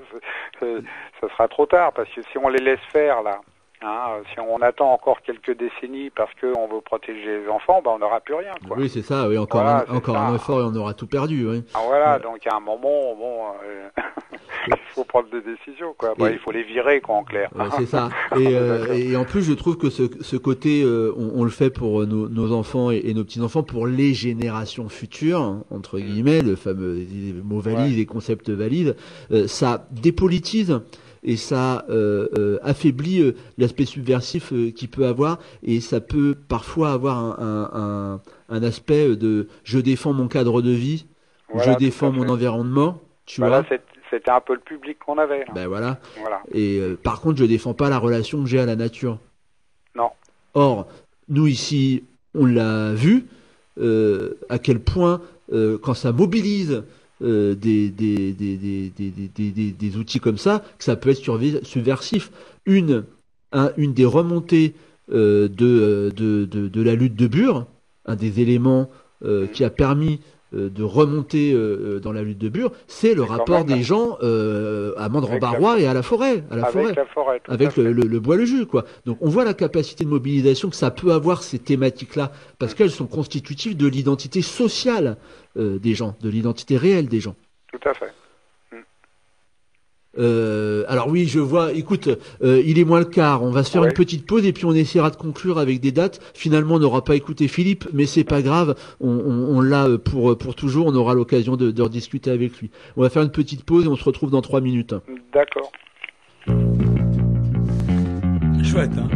ça sera trop tard, parce que si on les laisse faire là. Si on attend encore quelques décennies parce qu'on veut protéger les enfants, on n'aura plus rien. Quoi. Oui, c'est ça. Oui, encore un effort et on aura tout perdu. Oui. Donc à un moment, il faut prendre des décisions. Quoi. Il faut les virer, quoi, en clair. Ouais, c'est ça. Et en plus, je trouve que ce côté, on le fait pour nos enfants et nos petits-enfants, pour les générations futures, entre guillemets, le fameux mot valide et concept valide, ça dépolitise. Et ça affaiblit l'aspect subversif qu'il peut avoir, et ça peut parfois avoir un aspect de je défends mon cadre de vie, je défends mon environnement, tu vois. C'était un peu le public qu'on avait. Là. Ben voilà. Et par contre, je défends pas la relation que j'ai à la nature. Non. Or, nous ici, on l'a vu, à quel point quand ça mobilise des outils comme ça, que ça peut être subversif. Une des remontées de la lutte de Bure, un des éléments qui a permis de remonter dans la lutte de Bure, c'est le rapport des gens à Mandran-Barrois et à la forêt, avec le bois le jus, quoi. Donc on voit la capacité de mobilisation que ça peut avoir, ces thématiques-là, parce qu'elles sont constitutives de l'identité sociale des gens, de l'identité réelle des gens. Tout à fait. Alors oui, je vois, écoute, il est moins le quart, on va se faire une petite pause et puis on essaiera de conclure avec des dates. Finalement, on n'aura pas écouté Philippe, mais c'est pas grave, on l'a pour toujours, on aura l'occasion de rediscuter avec lui. On va faire une petite pause et on se retrouve dans 3 minutes. D'accord. Chouette, hein.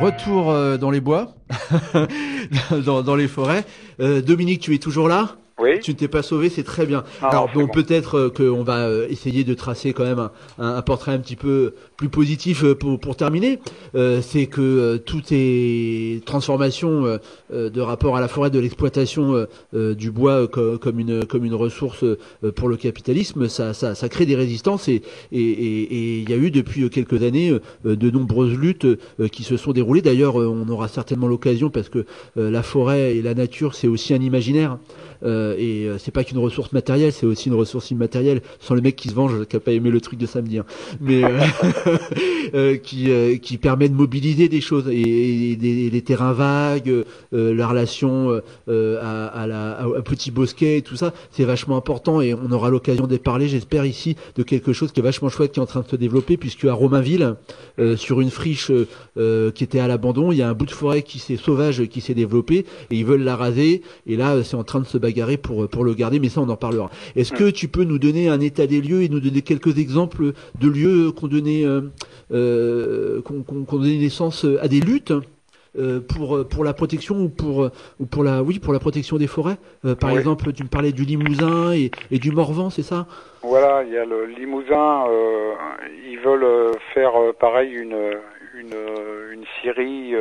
retour dans les bois, dans les forêts. Dominique, tu es toujours là ? Oui. Tu ne t'es pas sauvé, c'est très bien. Non, Alors non, bon, bon. peut-être qu'on va essayer de tracer quand même un portrait un petit peu plus positif pour terminer. C'est que toutes ces transformations de rapport à la forêt, de l'exploitation du bois comme une ressource pour le capitalisme, ça crée des résistances et il y a eu depuis quelques années de nombreuses luttes qui se sont déroulées. D'ailleurs, on aura certainement l'occasion parce que la forêt et la nature, c'est aussi un imaginaire. Et c'est pas qu'une ressource matérielle, c'est aussi une ressource immatérielle. Sans le mec qui se venge, qui a pas aimé le truc de samedi, hein. Mais qui permet de mobiliser des choses et les terrains vagues, la relation à Petit Bosquet et tout ça, c'est vachement important et on aura l'occasion de parler, j'espère ici, de quelque chose qui est vachement chouette qui est en train de se développer puisque à Romainville, sur une friche qui était à l'abandon, il y a un bout de forêt sauvage qui s'est développé et ils veulent la raser et là c'est en train de se bagarrer pour le garder, mais ça on en parlera. Est-ce que tu peux nous donner un état des lieux et nous donner quelques exemples de lieux qu'on donnait naissance à des luttes pour la protection ou pour la protection des forêts. Par exemple, tu me parlais du Limousin et du Morvan, c'est ça ? Voilà, il y a le Limousin. Ils veulent faire pareil une scierie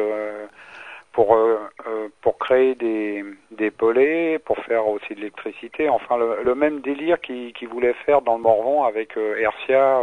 pour créer des pellets, pour faire aussi de l'électricité. Enfin, le même délire qu'ils voulaient faire dans le Morvan avec Hercia.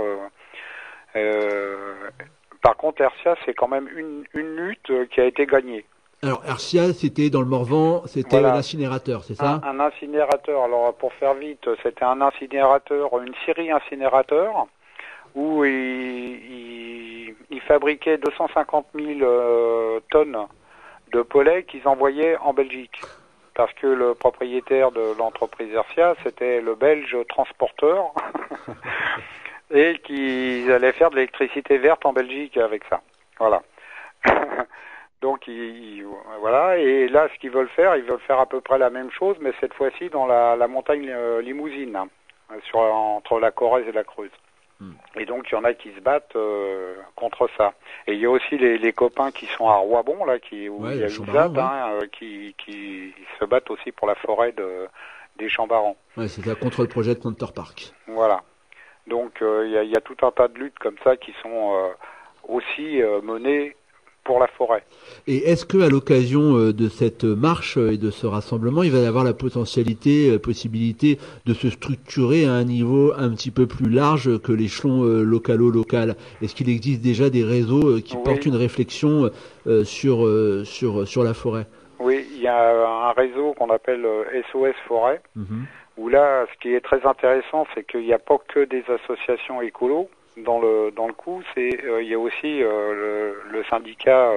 Par contre, Hercia, c'est quand même une lutte qui a été gagnée. Alors, Hercia, c'était dans le Morvan, c'était un incinérateur, c'est ça ? Un incinérateur. Alors, pour faire vite, c'était un incinérateur, une scierie incinérateur, où ils fabriquaient 250 000 tonnes de pellets qu'ils envoyaient en Belgique. Parce que le propriétaire de l'entreprise Hercia, c'était le Belge transporteur. Et qu'ils allaient faire de l'électricité verte en Belgique avec ça. Voilà. Donc, voilà. Et là, ce qu'ils veulent faire, ils veulent faire à peu près la même chose, mais cette fois-ci dans la montagne Limousine, hein, entre la Corrèze et la Creuse. Et donc, il y en a qui se battent contre ça. Et il y a aussi les copains qui sont à Roibon, là, où il y a une ZAD, qui se battent aussi pour la forêt des Chambarans. Ouais, c'est ça, contre le projet de Counter Park. Voilà. Donc, il y a tout un tas de luttes comme ça qui sont aussi menées pour la forêt. Et est-ce que à l'occasion de cette marche et de ce rassemblement, il va y avoir la possibilité de se structurer à un niveau un petit peu plus large que l'échelon local? Est-ce qu'il existe déjà des réseaux qui portent une réflexion sur la forêt? Oui, il y a un réseau qu'on appelle SOS Forêt, où là, ce qui est très intéressant, c'est qu'il n'y a pas que des associations écolos dans le coup, il y a aussi le syndicat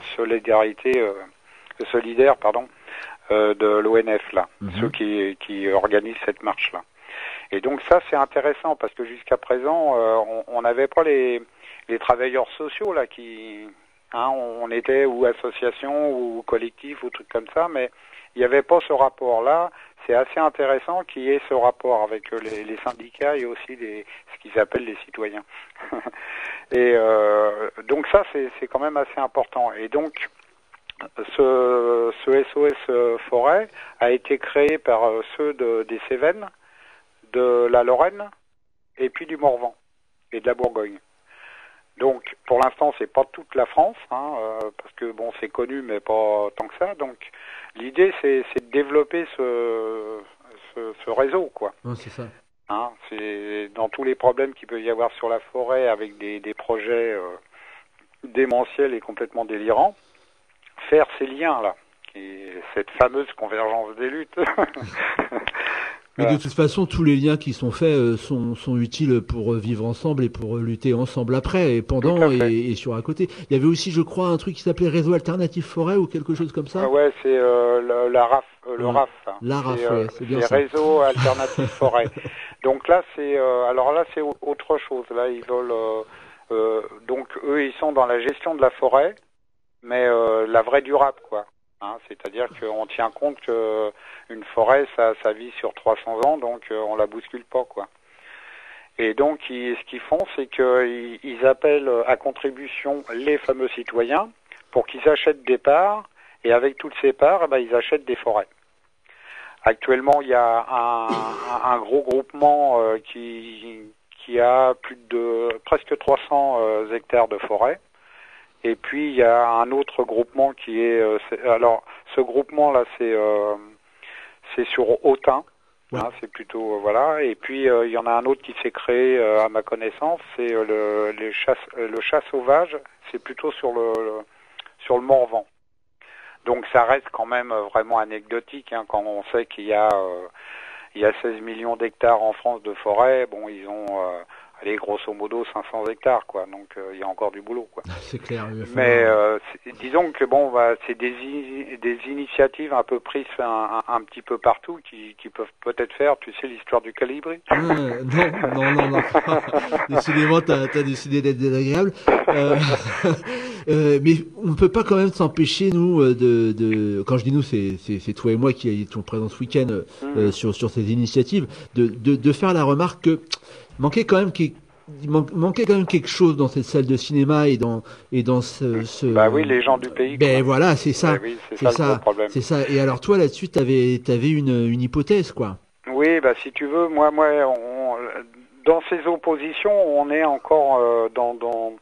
solidaire de l'ONF là, ceux qui organisent cette marche là. Et donc ça c'est intéressant parce que jusqu'à présent on n'avait pas les travailleurs sociaux là on était ou association ou collectif ou trucs comme ça, mais il n'y avait pas ce rapport là. C'est assez intéressant qu'il y ait ce rapport avec les syndicats et aussi ce qu'ils appellent les citoyens. Et donc ça, c'est quand même assez important. Et donc, ce SOS Forêt a été créé par ceux des Cévennes, de la Lorraine, et puis du Morvan, et de la Bourgogne. Donc, pour l'instant, c'est pas toute la France, parce que bon, c'est connu, mais pas tant que ça. Donc, l'idée, c'est de développer ce réseau, quoi. Ouais, c'est ça. C'est dans tous les problèmes qu'il peut y avoir sur la forêt avec des projets démentiels et complètement délirants, faire ces liens-là, cette fameuse convergence des luttes. Mais de toute façon, tous les liens qui sont faits sont utiles pour vivre ensemble et pour lutter ensemble après et pendant et sur à côté. Il y avait aussi, je crois, un truc qui s'appelait Réseau Alternatif Forêt ou quelque chose comme ça. Ouais, c'est la RAF, le RAF. La RAF, c'est bien ça. Réseau Alternatif Forêt. Donc là, c'est autre chose. Là, ils veulent donc eux, ils sont dans la gestion de la forêt, mais la vraie durable, quoi. C'est-à-dire qu'on tient compte qu'une forêt, ça vit sur 300 ans, donc on la bouscule pas, quoi. Et donc, ce qu'ils font, c'est qu'ils appellent à contribution les fameux citoyens pour qu'ils achètent des parts, et avec toutes ces parts, ils achètent des forêts. Actuellement, il y a un gros groupement qui a presque 300 hectares de forêt. Et puis il y a un autre groupement qui est alors ce groupement là c'est sur Autun. Ouais. Hein, c'est plutôt voilà. Et puis il y en a un autre qui s'est créé à ma connaissance, c'est le chat sauvage. C'est plutôt sur le Morvan. Donc ça reste quand même vraiment anecdotique hein, quand on sait qu'il y a 16 millions d'hectares en France de forêt. Bon, ils ont allez, grosso modo 500 hectares quoi. Donc il y a encore du boulot quoi. C'est clair. Mais disons que bon, c'est des initiatives un peu prises un petit peu partout qui peuvent peut-être faire, tu sais, l'histoire du colibri. Non. Décidément, t'as décidé d'être désagréable. Mais on peut pas quand même s'empêcher nous quand je dis nous, c'est toi et moi qui étions présents ce week-end sur ces initiatives, de faire la remarque que manquait quand même quelque chose dans cette salle de cinéma et dans ce Bah oui, les gens du pays. Ben quoi. Voilà, c'est ça. Oui, c'est ça le gros problème. C'est ça. Et alors toi là-dessus, t'avais une hypothèse quoi. Oui, bah si tu veux, moi dans ces oppositions, on est encore dans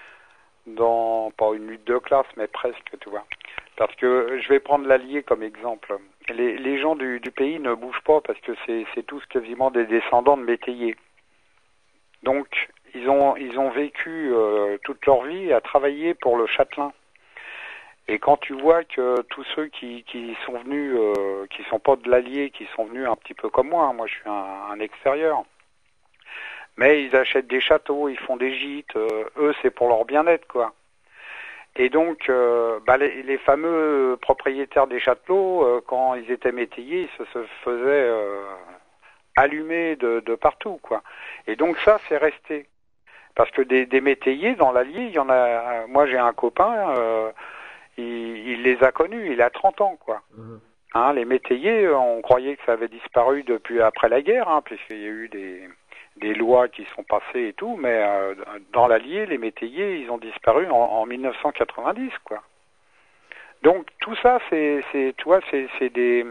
pas une lutte de classe, mais presque, tu vois. Parce que je vais prendre l'Allier comme exemple. Les gens du pays ne bougent pas parce que c'est tous quasiment des descendants de métayers. Donc ils ont vécu toute leur vie à travailler pour le châtelain. Et quand tu vois que tous ceux qui sont venus, qui sont pas de l'Allier, qui sont venus un petit peu comme moi, hein, moi je suis un extérieur, mais ils achètent des châteaux, ils font des gîtes, eux c'est pour leur bien-être quoi. Et donc les fameux propriétaires des châteaux, quand ils étaient métayers, ils se faisaient allumer de partout quoi. Et donc ça c'est resté. Parce que des métayers dans l'Allier, il y en a. Moi j'ai un copain, il les a connus, il a 30 ans quoi. Hein, les métayers, on croyait que ça avait disparu depuis après la guerre, hein, puisqu'il y a eu des lois qui sont passées et tout, mais dans l'Allier, les métayers, ils ont disparu en 1990 quoi. Donc tout ça, c'est tu vois, c'est des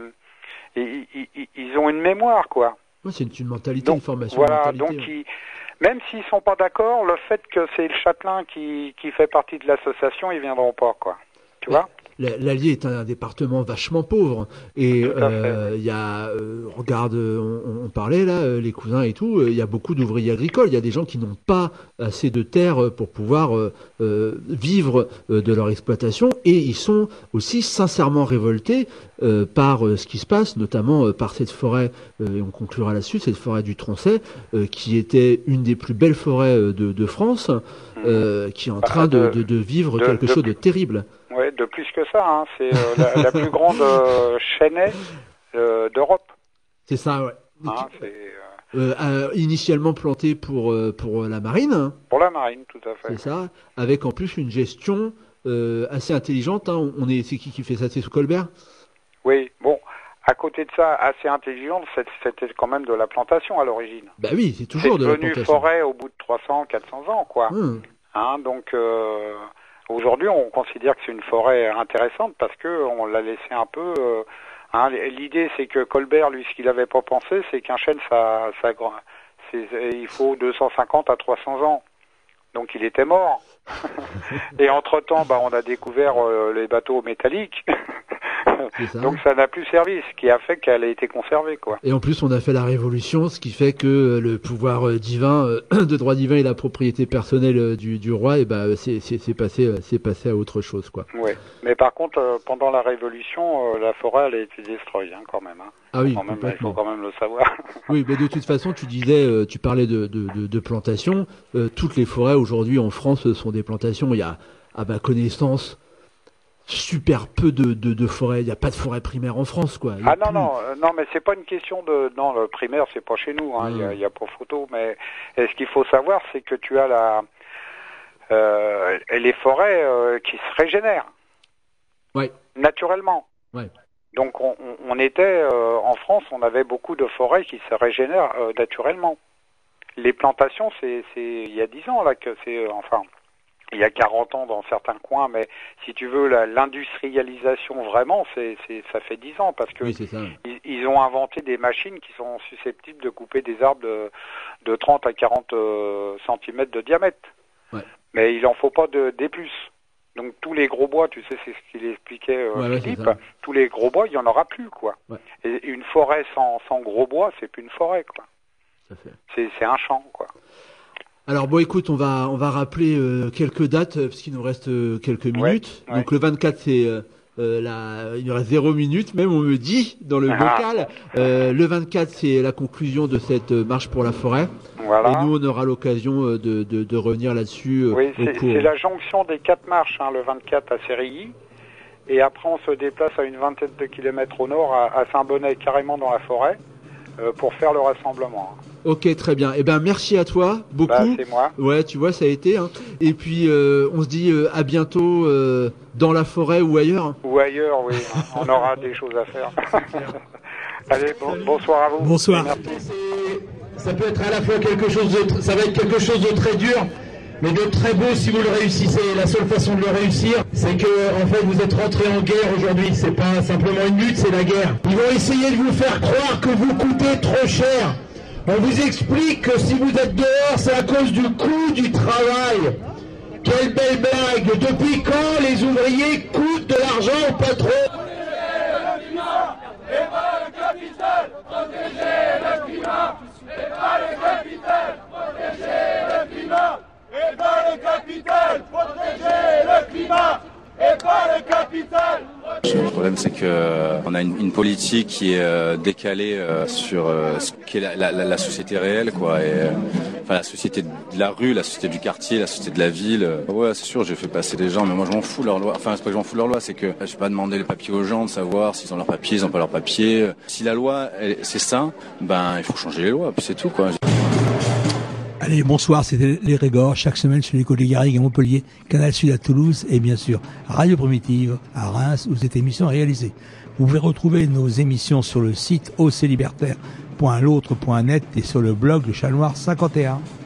ils ont une mémoire quoi. Ouais, c'est une mentalité, donc, une formation. Voilà, mentalité, donc ouais. même s'ils sont pas d'accord, le fait que c'est le châtelain qui fait partie de l'association, ils viendront pas quoi. Tu vois ? L'Allier est un département vachement pauvre et il y a regarde on parlait là les cousins et tout, il y a beaucoup d'ouvriers agricoles, il y a des gens qui n'ont pas assez de terre pour pouvoir vivre de leur exploitation et ils sont aussi sincèrement révoltés par ce qui se passe, notamment par cette forêt et on conclura là-dessus, cette forêt du Tronchet qui était une des plus belles forêts de France qui est en train de vivre quelque chose de terrible. Oui, de plus que ça, hein. C'est la plus grande chênaie d'Europe. C'est ça, ouais. Hein, initialement planté pour la marine. Hein. Pour la marine, tout à fait. C'est ça, avec en plus une gestion assez intelligente. Hein. C'est qui fait ça? C'est sous Colbert? Oui, bon, à côté de ça, assez intelligente, c'était quand même de la plantation à l'origine. Bah oui, c'est toujours de la plantation. C'est devenu forêt au bout de 300, 400 ans, quoi. Hein, donc... Aujourd'hui, on considère que c'est une forêt intéressante parce que on l'a laissé un peu. L'idée, c'est que Colbert, lui, ce qu'il n'avait pas pensé, c'est qu'un chêne, il faut 250 à 300 ans. Donc, il était mort. Et entre-temps, on a découvert les bateaux métalliques. Donc, ça n'a plus servi, ce qui a fait qu'elle a été conservée, quoi. Et en plus, on a fait la révolution, ce qui fait que le pouvoir divin, de droit divin et la propriété personnelle du roi, c'est passé à autre chose, quoi. Ouais. Mais par contre, pendant la révolution, la forêt, elle a été détruite, hein, quand même. Hein. Ah oui, il faut quand même le savoir. Oui, mais de toute façon, tu parlais de plantations. Toutes les forêts aujourd'hui en France sont des plantations. Il y a, à ma connaissance, super peu de forêts. Il n'y a pas de forêt primaire en France, quoi. Non, mais c'est pas une question non, le primaire, c'est pas chez nous. Hein. Il y a pas photo. Mais ce qu'il faut savoir, c'est que tu as les forêts qui se régénèrent. Ouais. Naturellement. Ouais. Donc on était en France, on avait beaucoup de forêts qui se régénèrent naturellement. Les plantations, c'est il y a 10 ans là que c'est il y a 40 ans dans certains coins, mais si tu veux, l'industrialisation vraiment, ça fait 10 ans, parce que Oui, c'est ça. ils ont inventé des machines qui sont susceptibles de couper des arbres de 30 à 40 cm de diamètre. Ouais. Mais il en faut pas des plus. Donc tous les gros bois, tu sais, c'est ce qu'il expliquait Philippe, tous les gros bois, il y en aura plus, quoi. Ouais. Et une forêt sans gros bois, c'est plus une forêt, quoi. Ça fait. C'est un champ, quoi. Alors bon, écoute, on va rappeler quelques dates parce qu'il nous reste quelques minutes. Ouais. Donc le 24, c'est il nous reste 0 minute, même on me dit dans le bocal. Le 24, c'est la conclusion de cette marche pour la forêt. Voilà. Et nous, on aura l'occasion de revenir là-dessus. Oui, c'est la jonction des 4 marches, hein, le 24 à Sérilly. Et après, on se déplace à une vingtaine de kilomètres au nord, à Saint-Bonnet, carrément dans la forêt, pour faire le rassemblement. Ok, très bien. Eh ben, merci à toi, beaucoup. Bah, c'est moi. Ouais, tu vois, ça a été. Hein. Et puis, on se dit à bientôt dans la forêt ou ailleurs. Ou ailleurs, oui. On aura des choses à faire. Allez, bonsoir à vous. Bonsoir. Ça peut être à la fois ça va être quelque chose de très dur, mais de très beau si vous le réussissez. La seule façon de le réussir, c'est que, en fait, vous êtes rentrés en guerre aujourd'hui. C'est pas simplement une lutte, c'est la guerre. Ils vont essayer de vous faire croire que vous coûtez trop cher. On vous explique que si vous êtes dehors, c'est à cause du coût du travail. Quelle belle blague! Depuis quand les ouvriers coûtent de l'argent au patron? Et pas le capital, protéger le climat. Et pas le capital, protéger le climat. Et pas le capital, protéger le climat. Et pas le capital. Le problème, c'est que on a une politique qui est décalée sur ce qu'est la société réelle, quoi. Et enfin, la société de la rue, la société du quartier, la société de la ville. Ouais, c'est sûr, j'ai fait passer des gens, mais moi, je m'en fous de leur loi. Enfin, c'est pas que je m'en fous de leur loi, c'est que je vais pas demander les papiers aux gens de savoir s'ils ont leurs papiers, ils ont pas leurs papiers. Si la loi, c'est ça, ben, il faut changer les lois, puis c'est tout, quoi. Allez, bonsoir, c'était les Régors, chaque semaine sur l'école des Garrigues à Montpellier, Canal Sud à Toulouse et bien sûr Radio Primitive à Reims où cette émission est réalisée. Vous pouvez retrouver nos émissions sur le site oclibertaire.l'autre.net et sur le blog de Chat Noir 51.